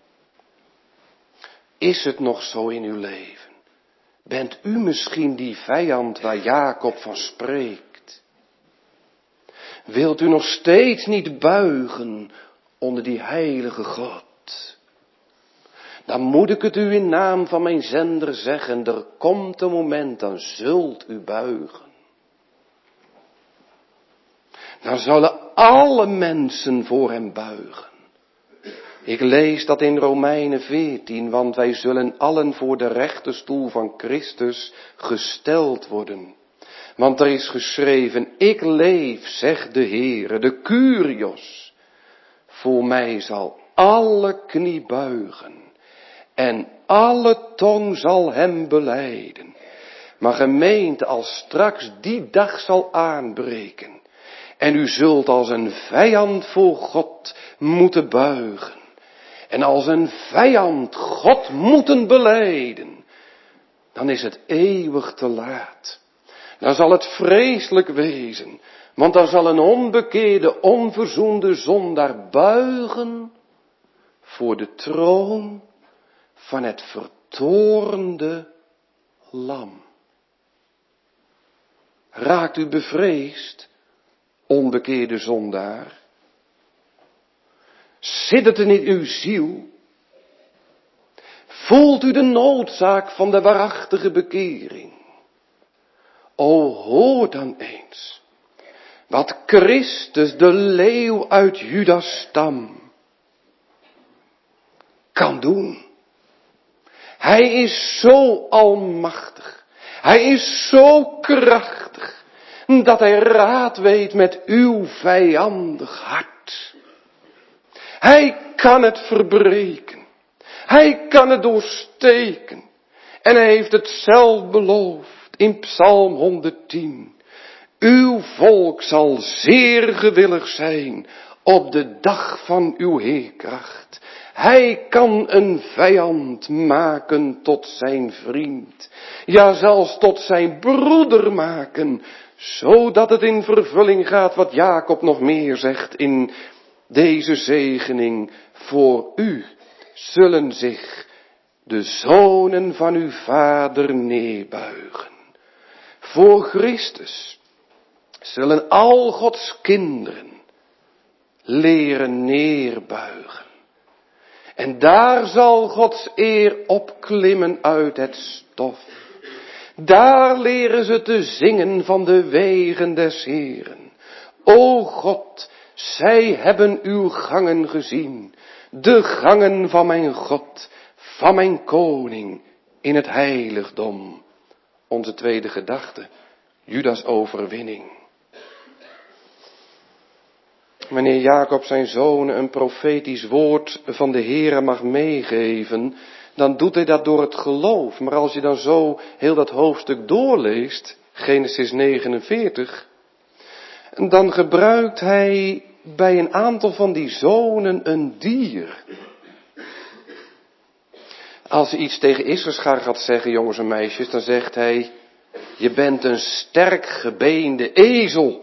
Is het nog zo in uw leven? Bent u misschien die vijand waar Jacob van spreekt? Wilt u nog steeds niet buigen onder die heilige God? Dan moet ik het u in naam van mijn zender zeggen, er komt een moment, dan zult u buigen. Dan zullen alle mensen voor hem buigen. Ik lees dat in Romeinen veertien, want wij zullen allen voor de rechterstoel van Christus gesteld worden. Want er is geschreven, ik leef, zegt de Heere, de Kyrios. Voor mij zal alle knie buigen en alle tong zal hem belijden. Maar gemeente, als straks die dag zal aanbreken en u zult als een vijand voor God moeten buigen en als een vijand God moeten belijden, dan is het eeuwig te laat. Dan zal het vreselijk wezen, want dan zal een onbekeerde, onverzoende zondaar buigen voor de troon van het vertoornde lam. Raakt u bevreesd, onbekeerde zondaar? Zit het in uw ziel? Voelt u de noodzaak van de waarachtige bekering? O, hoor dan eens wat Christus, de leeuw uit Judas stam, kan doen. Hij is zo almachtig, hij is zo krachtig, dat hij raad weet met uw vijandig hart. Hij kan het verbreken, hij kan het doorsteken en hij heeft het zelf beloofd. In Psalm honderdtien. Uw volk zal zeer gewillig zijn op de dag van uw heerkracht. Hij kan een vijand maken tot zijn vriend. Ja, zelfs tot zijn broeder maken. Zodat het in vervulling gaat wat Jacob nog meer zegt in deze zegening. Voor u zullen zich de zonen van uw vader neerbuigen. Voor Christus zullen al Gods kinderen leren neerbuigen. En daar zal Gods eer opklimmen uit het stof. Daar leren ze te zingen van de wegen des Heeren. O God, zij hebben uw gangen gezien. De gangen van mijn God, van mijn koning in het heiligdom. Onze tweede gedachte, Judas' overwinning. Wanneer Jacob zijn zonen een profetisch woord van de Heere mag meegeven, dan doet hij dat door het geloof. Maar als je dan zo heel dat hoofdstuk doorleest, Genesis negenenveertig, dan gebruikt hij bij een aantal van die zonen een dier. Als hij iets tegen Issachar gaat zeggen, jongens en meisjes, dan zegt hij, je bent een sterk gebeende ezel.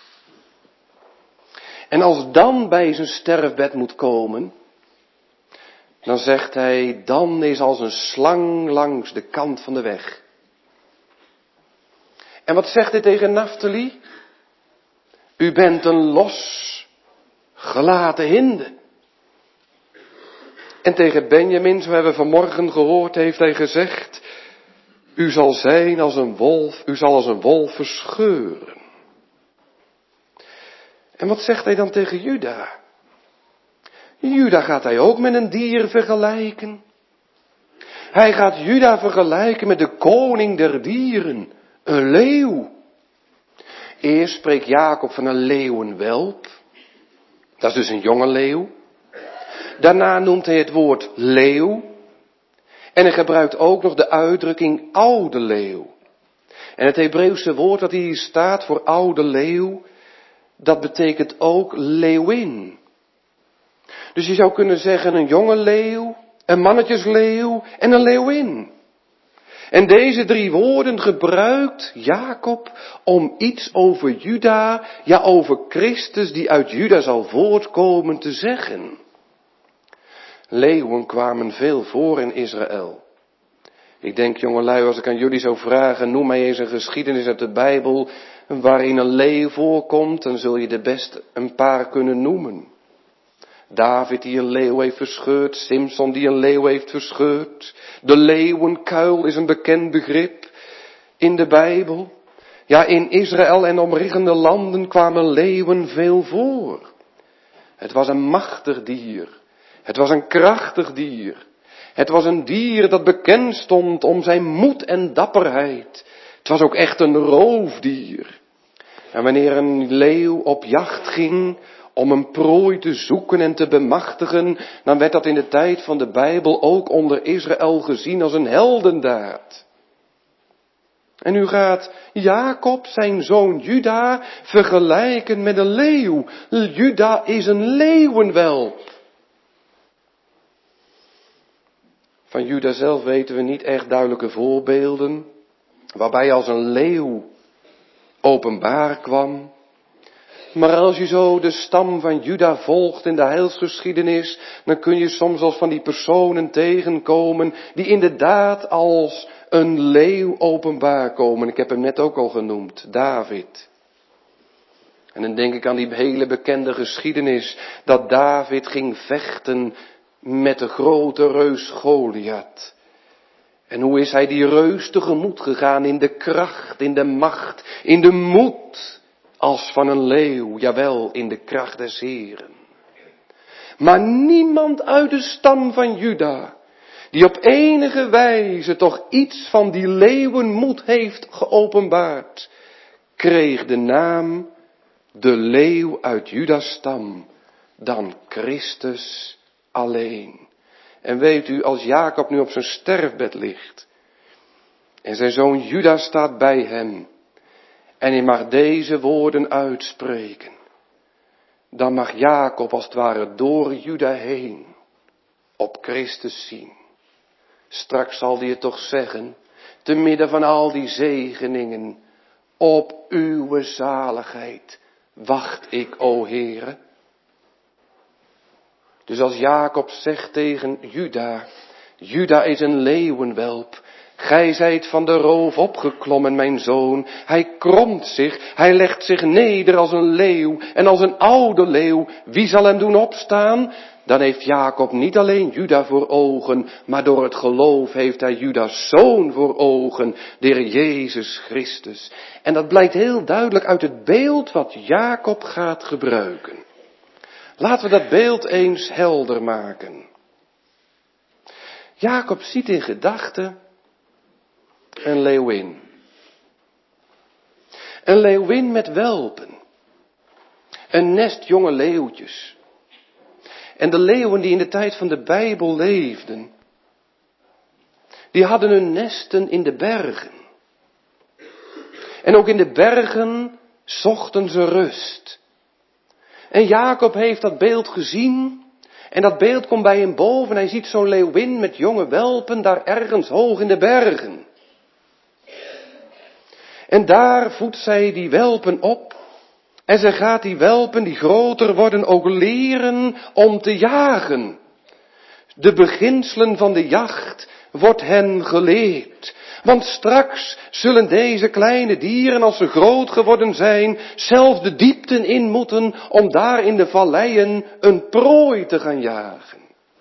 En als dan bij zijn sterfbed moet komen, dan zegt hij, dan is als een slang langs de kant van de weg. En wat zegt hij tegen Naphtali? U bent een los gelaten hinde. En tegen Benjamin, zo hebben we vanmorgen gehoord, heeft hij gezegd, u zal zijn als een wolf, u zal als een wolf verscheuren. En wat zegt hij dan tegen Juda? Juda gaat hij ook met een dier vergelijken. Hij gaat Juda vergelijken met de koning der dieren, een leeuw. Eerst spreekt Jacob van een leeuwenwelp. Dat is dus een jonge leeuw. Daarna noemt hij het woord leeuw. En hij gebruikt ook nog de uitdrukking oude leeuw. En het Hebreeuwse woord dat hier staat voor oude leeuw, dat betekent ook leeuwin. Dus je zou kunnen zeggen een jonge leeuw, een mannetjesleeuw en een leeuwin. En deze drie woorden gebruikt Jacob om iets over Juda, ja over Christus die uit Juda zal voortkomen te zeggen. Leeuwen kwamen veel voor in Israël. Ik denk, jongelui, als ik aan jullie zou vragen, noem mij eens een geschiedenis uit de Bijbel waarin een leeuw voorkomt, dan zul je er best een paar kunnen noemen. David die een leeuw heeft verscheurd, Simson die een leeuw heeft verscheurd. De leeuwenkuil is een bekend begrip in de Bijbel. Ja, in Israël en omliggende landen kwamen leeuwen veel voor. Het was een machtig dier. Het was een krachtig dier. Het was een dier dat bekend stond om zijn moed en dapperheid. Het was ook echt een roofdier. En wanneer een leeuw op jacht ging om een prooi te zoeken en te bemachtigen, dan werd dat in de tijd van de Bijbel ook onder Israël gezien als een heldendaad. En nu gaat Jacob zijn zoon Juda vergelijken met een leeuw. Juda is een leeuwenwelp. Van Juda zelf weten we niet echt duidelijke voorbeelden, waarbij als een leeuw openbaar kwam. Maar als je zo de stam van Juda volgt in de heilsgeschiedenis, dan kun je soms als van die personen tegenkomen die inderdaad als een leeuw openbaar komen. Ik heb hem net ook al genoemd, David. En dan denk ik aan die hele bekende geschiedenis dat David ging vechten met de grote reus Goliath. En hoe is hij die reus tegemoet gegaan in de kracht, in de macht, in de moed als van een leeuw, jawel, in de kracht des Heren. Maar niemand uit de stam van Juda, die op enige wijze toch iets van die leeuwenmoed heeft geopenbaard, kreeg de naam de leeuw uit Judas stam dan Christus alleen. En weet u, als Jacob nu op zijn sterfbed ligt en zijn zoon Juda staat bij hem en hij mag deze woorden uitspreken, dan mag Jacob als het ware door Juda heen op Christus zien. Straks zal hij het toch zeggen, te midden van al die zegeningen, op uw zaligheid wacht ik, o Heere. Dus als Jacob zegt tegen Juda, Juda is een leeuwenwelp, gij zijt van de roof opgeklommen, mijn zoon. Hij kromt zich, hij legt zich neder als een leeuw en als een oude leeuw. Wie zal hem doen opstaan? Dan heeft Jacob niet alleen Juda voor ogen, maar door het geloof heeft hij Juda's zoon voor ogen, de Heer Jezus Christus. En dat blijkt heel duidelijk uit het beeld wat Jacob gaat gebruiken. Laten we dat beeld eens helder maken. Jacob ziet in gedachten een leeuwin. Een leeuwin met welpen. Een nest jonge leeuwtjes. En de leeuwen die in de tijd van de Bijbel leefden, die hadden hun nesten in de bergen. En ook in de bergen zochten ze rust. En Jacob heeft dat beeld gezien. En dat beeld komt bij hem boven. Hij ziet zo'n leeuwin met jonge welpen daar ergens hoog in de bergen. En daar voedt zij die welpen op. En zij gaat die welpen die groter worden ook leren om te jagen. De beginselen van de jacht wordt hen geleerd. Want straks zullen deze kleine dieren, als ze groot geworden zijn, zelf de diepten in moeten om daar in de valleien een prooi te gaan jagen.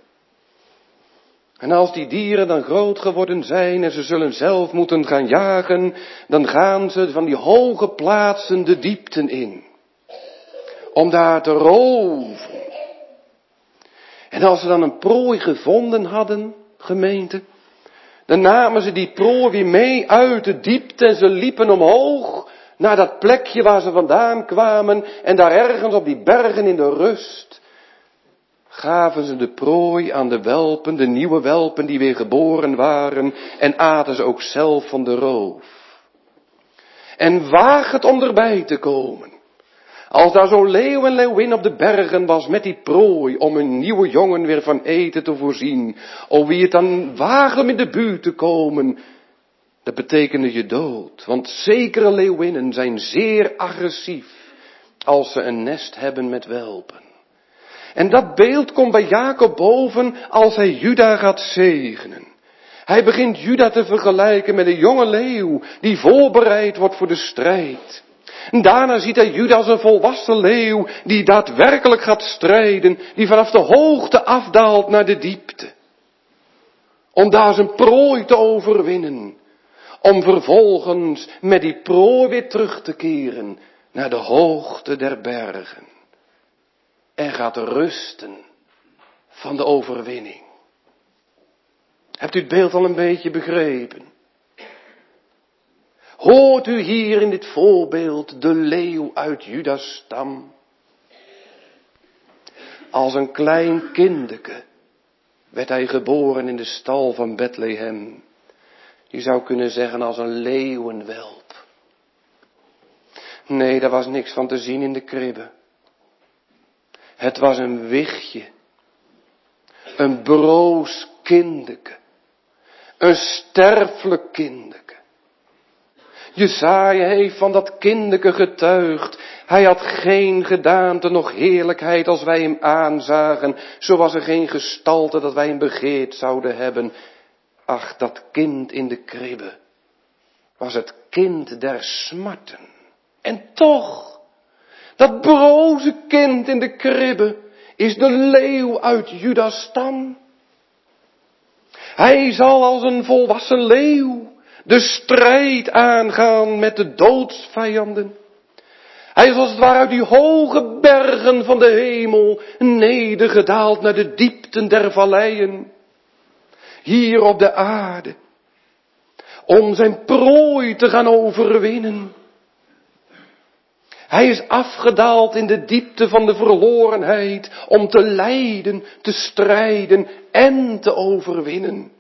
En als die dieren dan groot geworden zijn en ze zullen zelf moeten gaan jagen, dan gaan ze van die hoge plaatsen de diepten in. Om daar te roven. En als ze dan een prooi gevonden hadden, gemeente, dan namen ze die prooi weer mee uit de diepte en ze liepen omhoog naar dat plekje waar ze vandaan kwamen en daar ergens op die bergen in de rust gaven ze de prooi aan de welpen, de nieuwe welpen die weer geboren waren en aten ze ook zelf van de roof. En waag het om erbij te komen. Als daar zo'n leeuw en leeuwin op de bergen was met die prooi om hun nieuwe jongen weer van eten te voorzien. O, wie het dan waagde om in de buurt te komen, dat betekende je dood. Want zekere leeuwinnen zijn zeer agressief als ze een nest hebben met welpen. En dat beeld komt bij Jacob boven als hij Juda gaat zegenen. Hij begint Juda te vergelijken met een jonge leeuw die voorbereid wordt voor de strijd. En daarna ziet hij Juda als een volwassen leeuw die daadwerkelijk gaat strijden, die vanaf de hoogte afdaalt naar de diepte. Om daar zijn prooi te overwinnen. Om vervolgens met die prooi weer terug te keren naar de hoogte der bergen. En gaat rusten van de overwinning. Hebt u het beeld al een beetje begrepen? Hoort u hier in dit voorbeeld de leeuw uit Judas stam? Als een klein kindeke werd hij geboren in de stal van Bethlehem. Je zou kunnen zeggen als een leeuwenwelp. Nee, daar was niks van te zien in de kribbe. Het was een wichtje. Een broos kindeke. Een sterfelijk kindeke. Jesaja heeft van dat kindeke getuigd. Hij had geen gedaante noch heerlijkheid als wij hem aanzagen. Zo was er geen gestalte dat wij hem begeerd zouden hebben. Ach, dat kind in de kribbe was het kind der smarten. En toch, dat broze kind in de kribbe is de leeuw uit Judas stam. Hij zal als een volwassen leeuw de strijd aangaan met de doodsvijanden. Hij is als het ware uit die hoge bergen van de hemel nedergedaald naar de diepten der valleien. Hier op de aarde. Om zijn prooi te gaan overwinnen. Hij is afgedaald in de diepte van de verlorenheid. Om te lijden, te strijden en te overwinnen.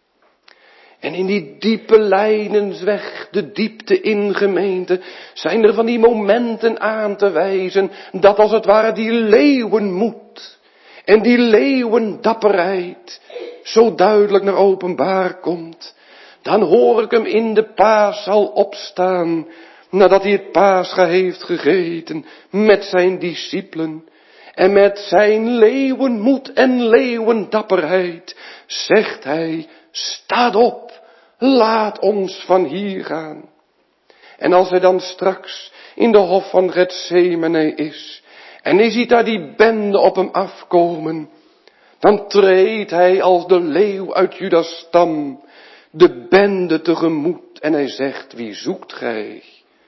En in die diepe lijdensweg, de diepte in gemeente, zijn er van die momenten aan te wijzen, dat als het ware die leeuwenmoed en die leeuwendapperheid zo duidelijk naar openbaar komt. Dan hoor ik hem in de paaszaal opstaan, nadat hij het paascha heeft gegeten met zijn discipelen. En met zijn leeuwenmoed en leeuwendapperheid zegt hij, staat op, laat ons van hier gaan. En als hij dan straks in de hof van Getsemane is, en hij ziet daar die bende op hem afkomen, dan treedt hij als de leeuw uit Judas stam de bende tegemoet en hij zegt, wie zoekt gij?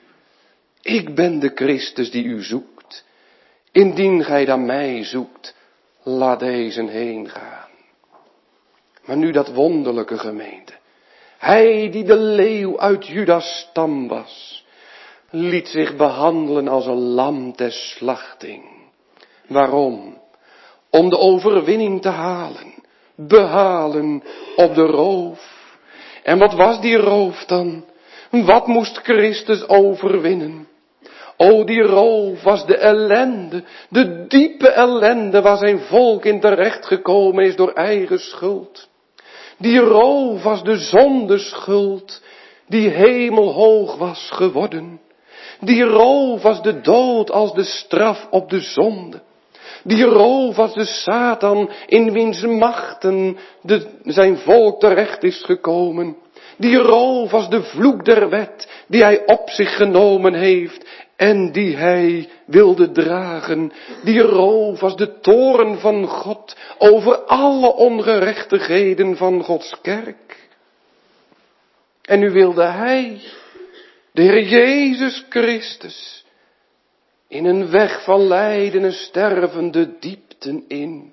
Ik ben de Christus die u zoekt. Indien gij dan mij zoekt, laat deze heen gaan. Maar nu dat wonderlijke gemeente. Hij die de leeuw uit Judas stam was, liet zich behandelen als een lam ter slachting. Waarom? Om de overwinning te halen, behalen op de roof. En wat was die roof dan? Wat moest Christus overwinnen? O, die roof was de ellende, de diepe ellende waar zijn volk in terecht gekomen is door eigen schuld. Die roof was de zondeschuld die hemelhoog was geworden. Die roof was de dood als de straf op de zonde. Die roof was de Satan in wiens machten de, zijn volk terecht is gekomen. Die roof was de vloek der wet die hij op zich genomen heeft en die hij wilde dragen. Die roof was de toorn van God over alle ongerechtigheden van Gods kerk. En nu wilde hij, de Heer Jezus Christus, in een weg van lijden en sterven de diepten in.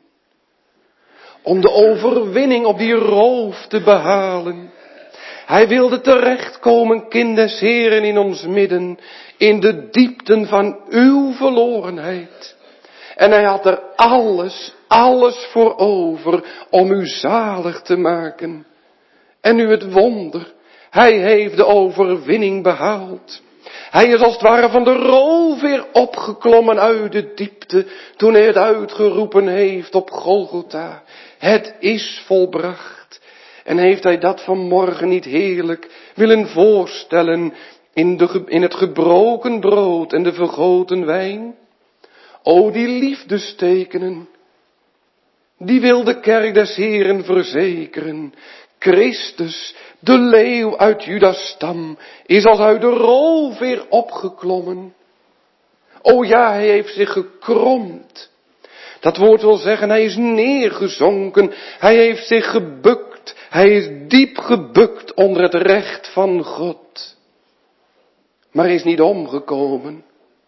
Om de overwinning op die roof te behalen. Hij wilde terechtkomen, kind des Heren, in ons midden, in de diepten van uw verlorenheid. En hij had er alles, alles voor over om u zalig te maken. En nu het wonder, hij heeft de overwinning behaald. Hij is als het ware van de roof weer opgeklommen uit de diepte, toen hij het uitgeroepen heeft op Golgotha. Het is volbracht. En heeft hij dat vanmorgen niet heerlijk willen voorstellen in, de, in het gebroken brood en de vergoten wijn? O, die liefdestekenen, die wil de kerk des Heeren verzekeren. Christus, de leeuw uit Judas stam, is als uit de roof weer opgeklommen. O ja, hij heeft zich gekromd. Dat woord wil zeggen, hij is neergezonken, hij heeft zich gebukt, hij is diep gebukt onder het recht van God. Maar hij is niet omgekomen,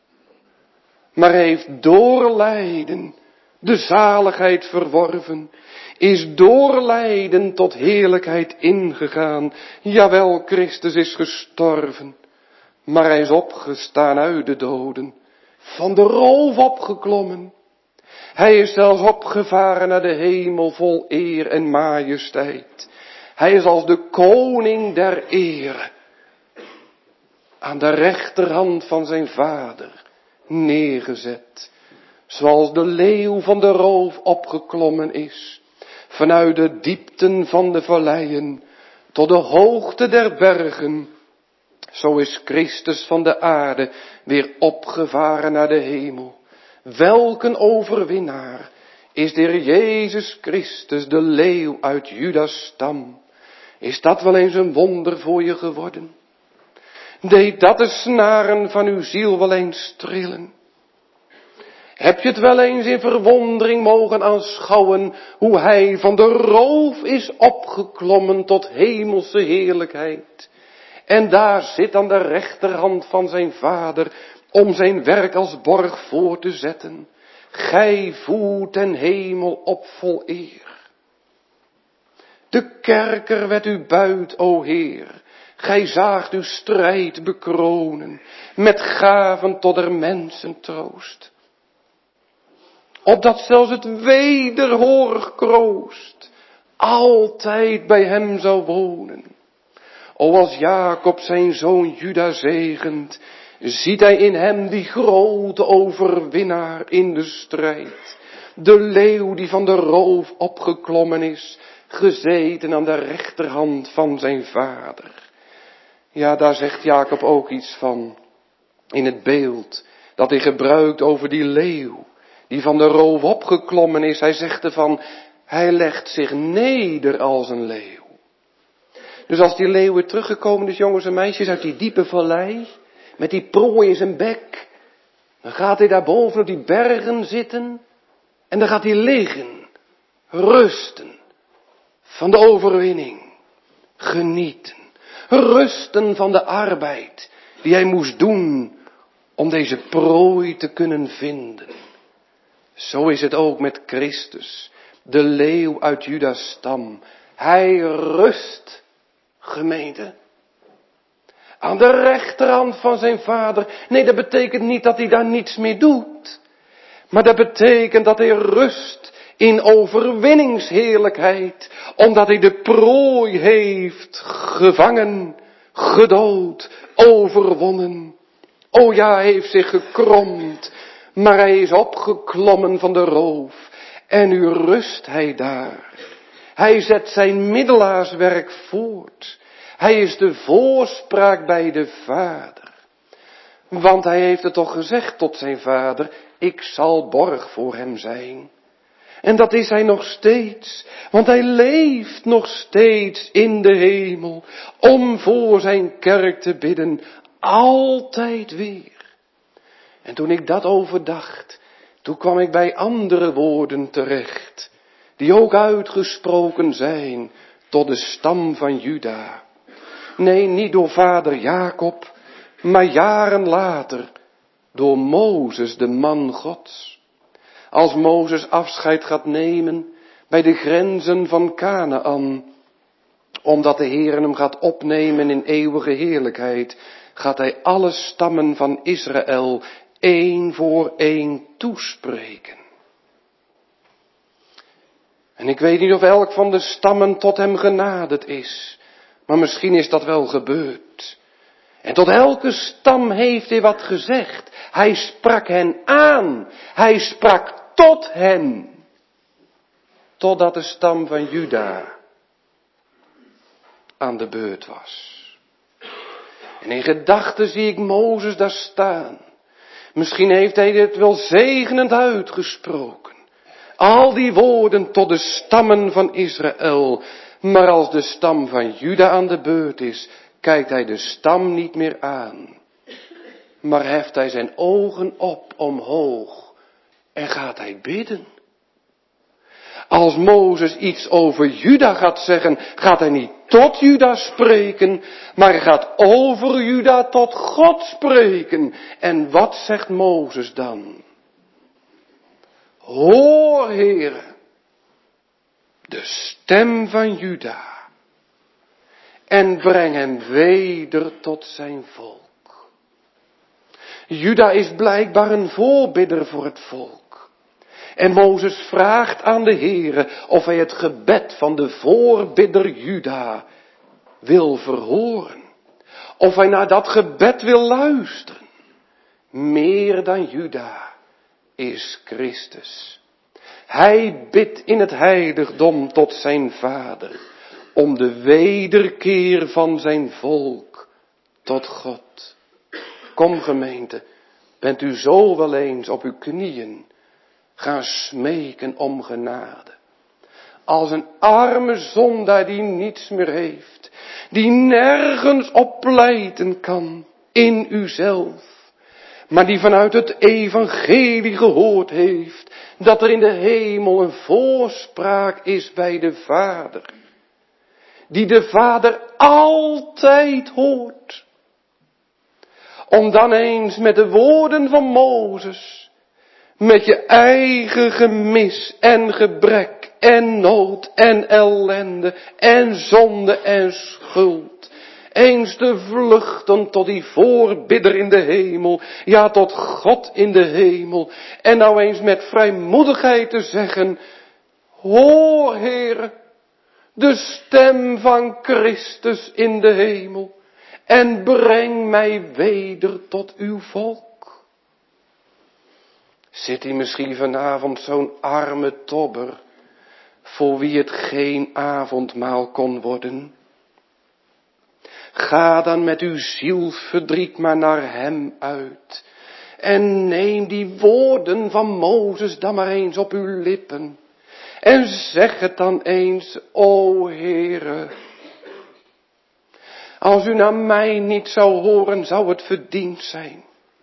maar hij heeft door lijden de zaligheid verworven, is door lijden tot heerlijkheid ingegaan. Jawel, Christus is gestorven, maar hij is opgestaan uit de doden, van de roof opgeklommen. Hij is zelfs opgevaren naar de hemel vol eer en majesteit. Hij is als de koning der eer aan de rechterhand van zijn vader neergezet. Zoals de leeuw van de roof opgeklommen is, vanuit de diepten van de valleien tot de hoogte der bergen, zo is Christus van de aarde weer opgevaren naar de hemel. Welk een overwinnaar is de Heer Jezus Christus, de leeuw uit Judas stam. Is dat wel eens een wonder voor je geworden? Deed dat de snaren van uw ziel wel eens trillen? Heb je het wel eens in verwondering mogen aanschouwen, hoe hij van de roof is opgeklommen tot hemelse heerlijkheid? En daar zit aan de rechterhand van zijn vader, om zijn werk als borg voor te zetten. Gij voert ten hemel op vol eer. De kerker werd u buit, o Heer. Gij zaagt uw strijd bekronen, met gaven tot der mensen troost. Opdat zelfs het wederhorig kroost altijd bij hem zou wonen. O, als Jacob zijn zoon Juda zegent, ziet hij in hem die grote overwinnaar in de strijd. De leeuw die van de roof opgeklommen is, gezeten aan de rechterhand van zijn vader. Ja, daar zegt Jacob ook iets van, in het beeld dat hij gebruikt over die leeuw, die van de roof opgeklommen is. Hij zegt ervan, hij legt zich neder als een leeuw. Dus als die leeuw weer teruggekomen is, jongens en meisjes, uit die diepe vallei, met die prooi in zijn bek, dan gaat hij daar boven op die bergen zitten, en dan gaat hij liggen, rusten, van de overwinning, genieten, rusten van de arbeid, die hij moest doen, om deze prooi te kunnen vinden. Zo is het ook met Christus, de leeuw uit Judas stam. Hij rust, gemeente, aan de rechterhand van zijn vader. Nee, dat betekent niet dat hij daar niets meer doet. Maar dat betekent dat hij rust in overwinningsheerlijkheid. Omdat hij de prooi heeft gevangen, gedood, overwonnen. O ja, hij heeft zich gekromd. Maar hij is opgeklommen van de roof. En nu rust hij daar. Hij zet zijn middelaarswerk voort. Hij is de voorspraak bij de Vader. Want hij heeft het toch gezegd tot zijn vader, ik zal borg voor hem zijn. En dat is hij nog steeds, want hij leeft nog steeds in de hemel, om voor zijn kerk te bidden, altijd weer. En toen ik dat overdacht, toen kwam ik bij andere woorden terecht, die ook uitgesproken zijn tot de stam van Juda. Nee, niet door vader Jacob, maar jaren later door Mozes, de man Gods. Als Mozes afscheid gaat nemen bij de grenzen van Kanaan, omdat de Heer hem gaat opnemen in eeuwige heerlijkheid, gaat hij alle stammen van Israël één voor één toespreken. En ik weet niet of elk van de stammen tot hem genaderd is, maar misschien is dat wel gebeurd. En tot elke stam heeft hij wat gezegd. Hij sprak hen aan. Hij sprak tot hen. Totdat de stam van Juda aan de beurt was. En in gedachten zie ik Mozes daar staan. Misschien heeft hij dit wel zegenend uitgesproken. Al die woorden tot de stammen van Israël. Maar als de stam van Juda aan de beurt is, kijkt hij de stam niet meer aan. Maar heft hij zijn ogen op omhoog en gaat hij bidden. Als Mozes iets over Juda gaat zeggen, gaat hij niet tot Juda spreken, maar hij gaat over Juda tot God spreken. En wat zegt Mozes dan? Hoor, Heere, de stem van Juda en breng hem weder tot zijn volk. Juda is blijkbaar een voorbidder voor het volk. En Mozes vraagt aan de Heere of hij het gebed van de voorbidder Juda wil verhoren. Of hij naar dat gebed wil luisteren. Meer dan Juda is Christus. Hij bidt in het heiligdom tot zijn Vader om de wederkeer van zijn volk tot God. Kom gemeente, bent u zo wel eens op uw knieën gaan smeken om genade. Als een arme zondaar die niets meer heeft, die nergens op pleiten kan in uzelf, maar die vanuit het evangelie gehoord heeft dat er in de hemel een voorspraak is bij de Vader, die de Vader altijd hoort, om dan eens met de woorden van Mozes met je eigen gemis en gebrek en nood en ellende en zonde en schuld eens te vluchten tot die voorbidder in de hemel, ja tot God in de hemel, en nou eens met vrijmoedigheid te zeggen: hoor, Heere, de stem van Christus in de hemel en breng mij weder tot uw volk. Zit hij misschien vanavond zo'n arme tobber, voor wie het geen avondmaal kon worden? Ga dan met uw zielsverdriet maar naar hem uit. En neem die woorden van Mozes dan maar eens op uw lippen. En zeg het dan eens: o Heere, als u naar mij niet zou horen, zou het verdiend zijn.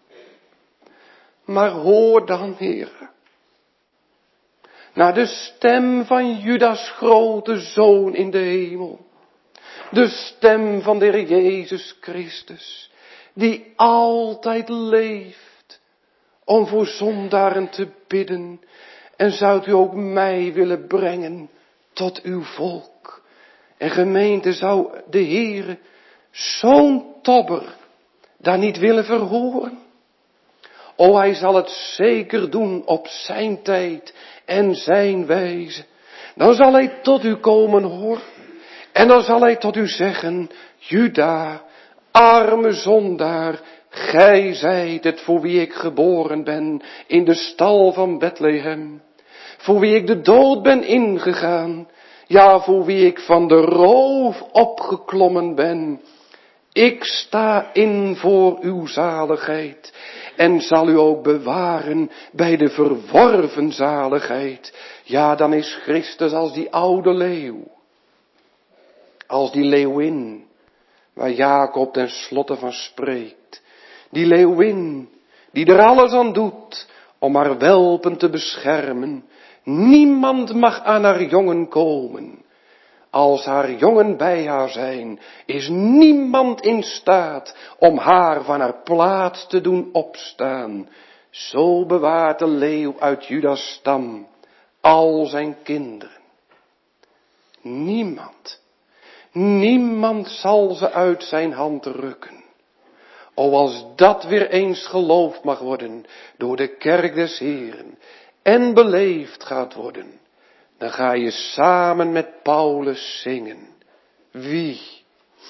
Maar hoor dan, Heere, naar de stem van Judas grote Zoon in de hemel. De stem van de Heer Jezus Christus, die altijd leeft om voor zondaren te bidden. En zou u ook mij willen brengen tot uw volk. En gemeente, zou de Heere zo'n tobber daar niet willen verhoren? O, hij zal het zeker doen op zijn tijd en zijn wijze. Dan zal hij tot u komen, hoor. En dan zal hij tot u zeggen: Juda, arme zondaar, gij zijt het voor wie ik geboren ben in de stal van Bethlehem. Voor wie ik de dood ben ingegaan. Ja, voor wie ik van de roof opgeklommen ben. Ik sta in voor uw zaligheid en zal u ook bewaren bij de verworven zaligheid. Ja, dan is Christus als die oude leeuw, als die leeuwin, waar Jacob ten slotte van spreekt. Die leeuwin, die er alles aan doet om haar welpen te beschermen. Niemand mag aan haar jongen komen. Als haar jongen bij haar zijn, is niemand in staat om haar van haar plaats te doen opstaan. Zo bewaart de leeuw uit Judas stam al zijn kinderen. Niemand, niemand zal ze uit zijn hand rukken. O, als dat weer eens geloofd mag worden door de kerk des Heeren en beleefd gaat worden, dan ga je samen met Paulus zingen. Wie,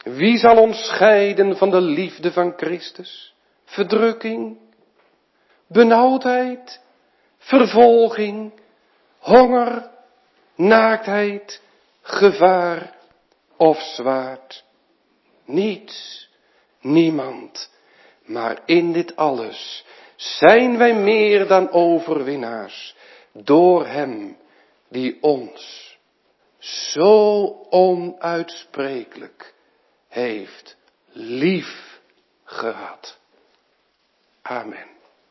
Wie zal ons scheiden van de liefde van Christus? Verdrukking, benauwdheid, vervolging, honger, naaktheid, gevaar of zwaard. Niets, niemand, maar in dit alles zijn wij meer dan overwinnaars door Hem die ons zo onuitsprekelijk heeft lief gehad. Amen.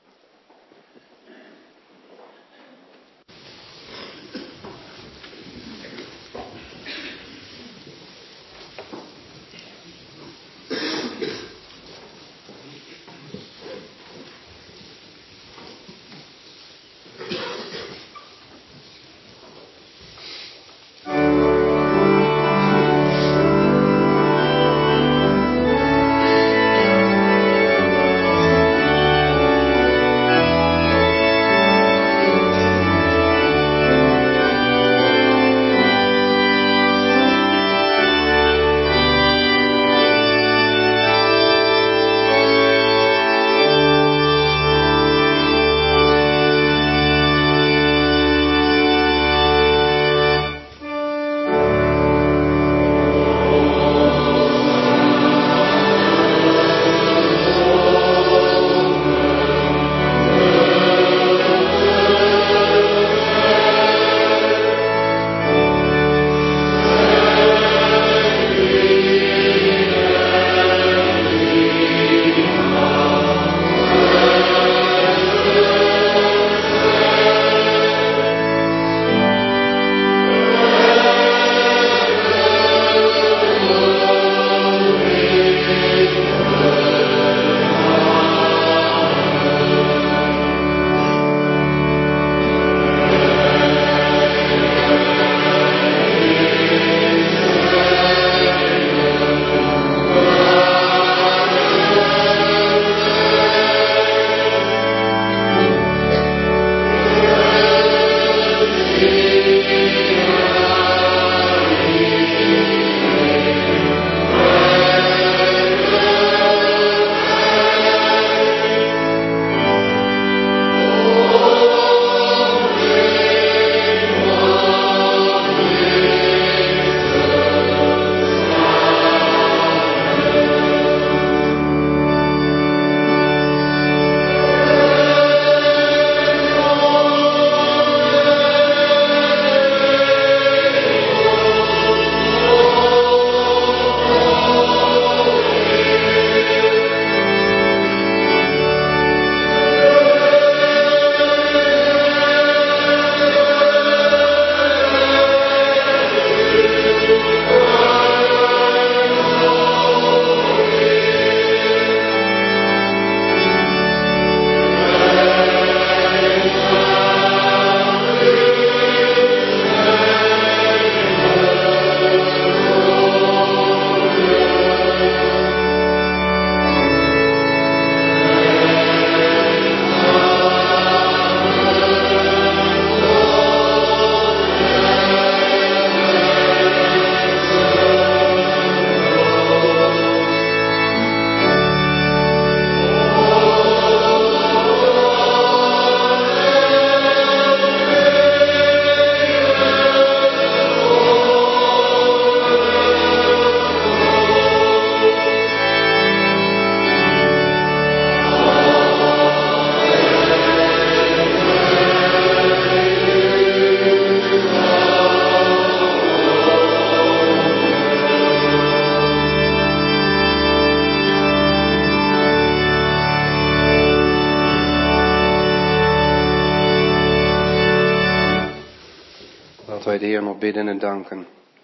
wij de Heer nog bidden en danken.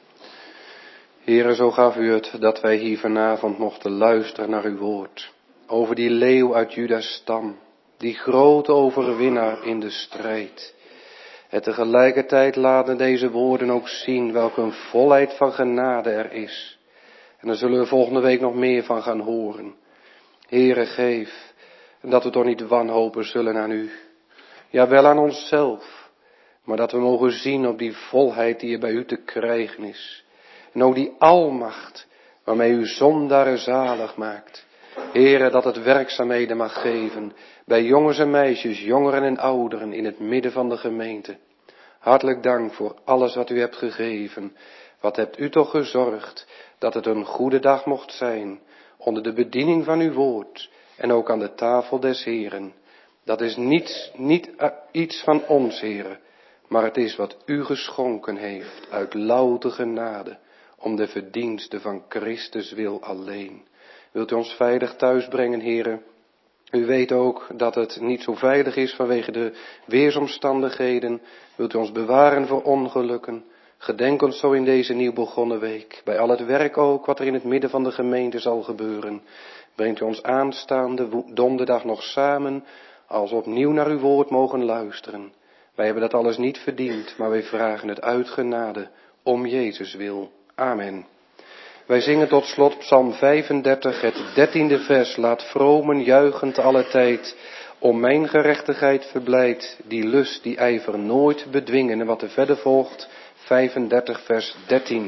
Heere, zo gaf u het dat wij hier vanavond mochten luisteren naar uw woord. Over die leeuw uit Juda's stam, die grote overwinnaar in de strijd. En tegelijkertijd laten deze woorden ook zien welke een volheid van genade er is. En daar zullen we volgende week nog meer van gaan horen. Heere, geef, en dat we toch niet wanhopen zullen aan u. Ja, wel aan onszelf, maar dat we mogen zien op die volheid die er bij u te krijgen is. En ook die almacht waarmee u zondaren zalig maakt. Heere, dat het werkzaamheden mag geven bij jongens en meisjes, jongeren en ouderen in het midden van de gemeente. Hartelijk dank voor alles wat u hebt gegeven. Wat hebt u toch gezorgd dat het een goede dag mocht zijn onder de bediening van uw woord en ook aan de tafel des Heeren. Dat is niet, niet iets van ons, Heere, maar het is wat u geschonken heeft uit louter genade om de verdienste van Christus wil alleen. Wilt u ons veilig thuis brengen, Heere? U weet ook dat het niet zo veilig is vanwege de weersomstandigheden. Wilt u ons bewaren voor ongelukken? Gedenk ons zo in deze nieuw begonnen week. Bij al het werk ook wat er in het midden van de gemeente zal gebeuren. Brengt u ons aanstaande donderdag nog samen als opnieuw naar uw woord mogen luisteren. Wij hebben dat alles niet verdiend, maar wij vragen het uit genade om Jezus wil. Amen. Wij zingen tot slot Psalm vijfendertig, het dertiende vers. Laat vromen juichend alle tijd, om mijn gerechtigheid verblijd, die lust, die ijver nooit bedwingen. En wat er verder volgt, vijfendertig vers dertien.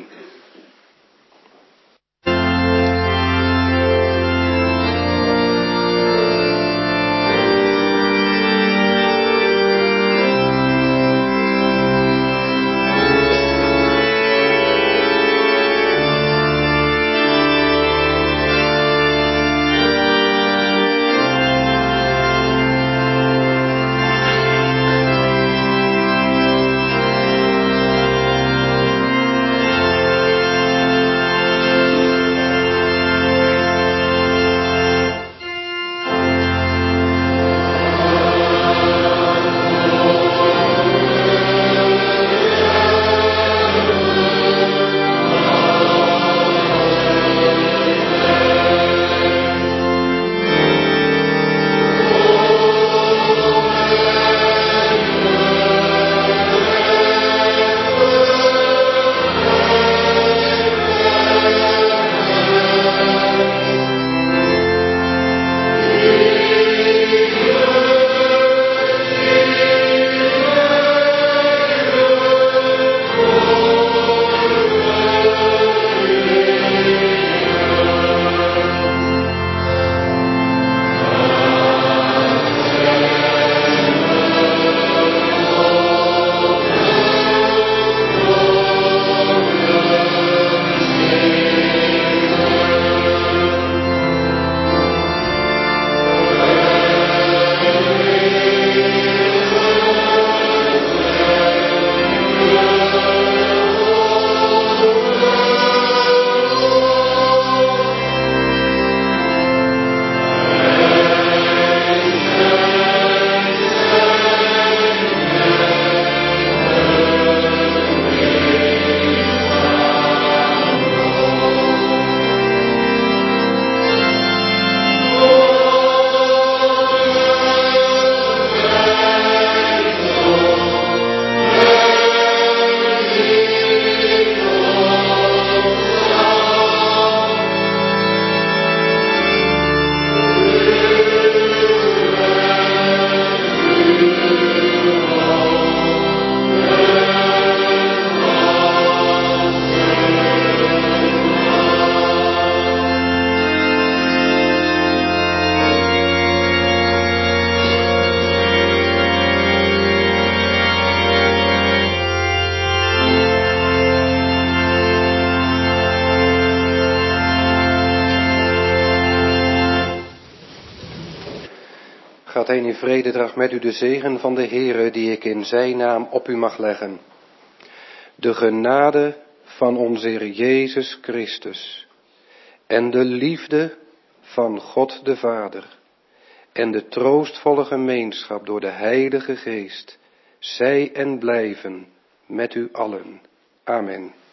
Gaat heen in vrede, draag met u de zegen van de Heere, die ik in zijn naam op u mag leggen. De genade van onze Heer Jezus Christus en de liefde van God de Vader en de troostvolle gemeenschap door de Heilige Geest, zij en blijven met u allen. Amen.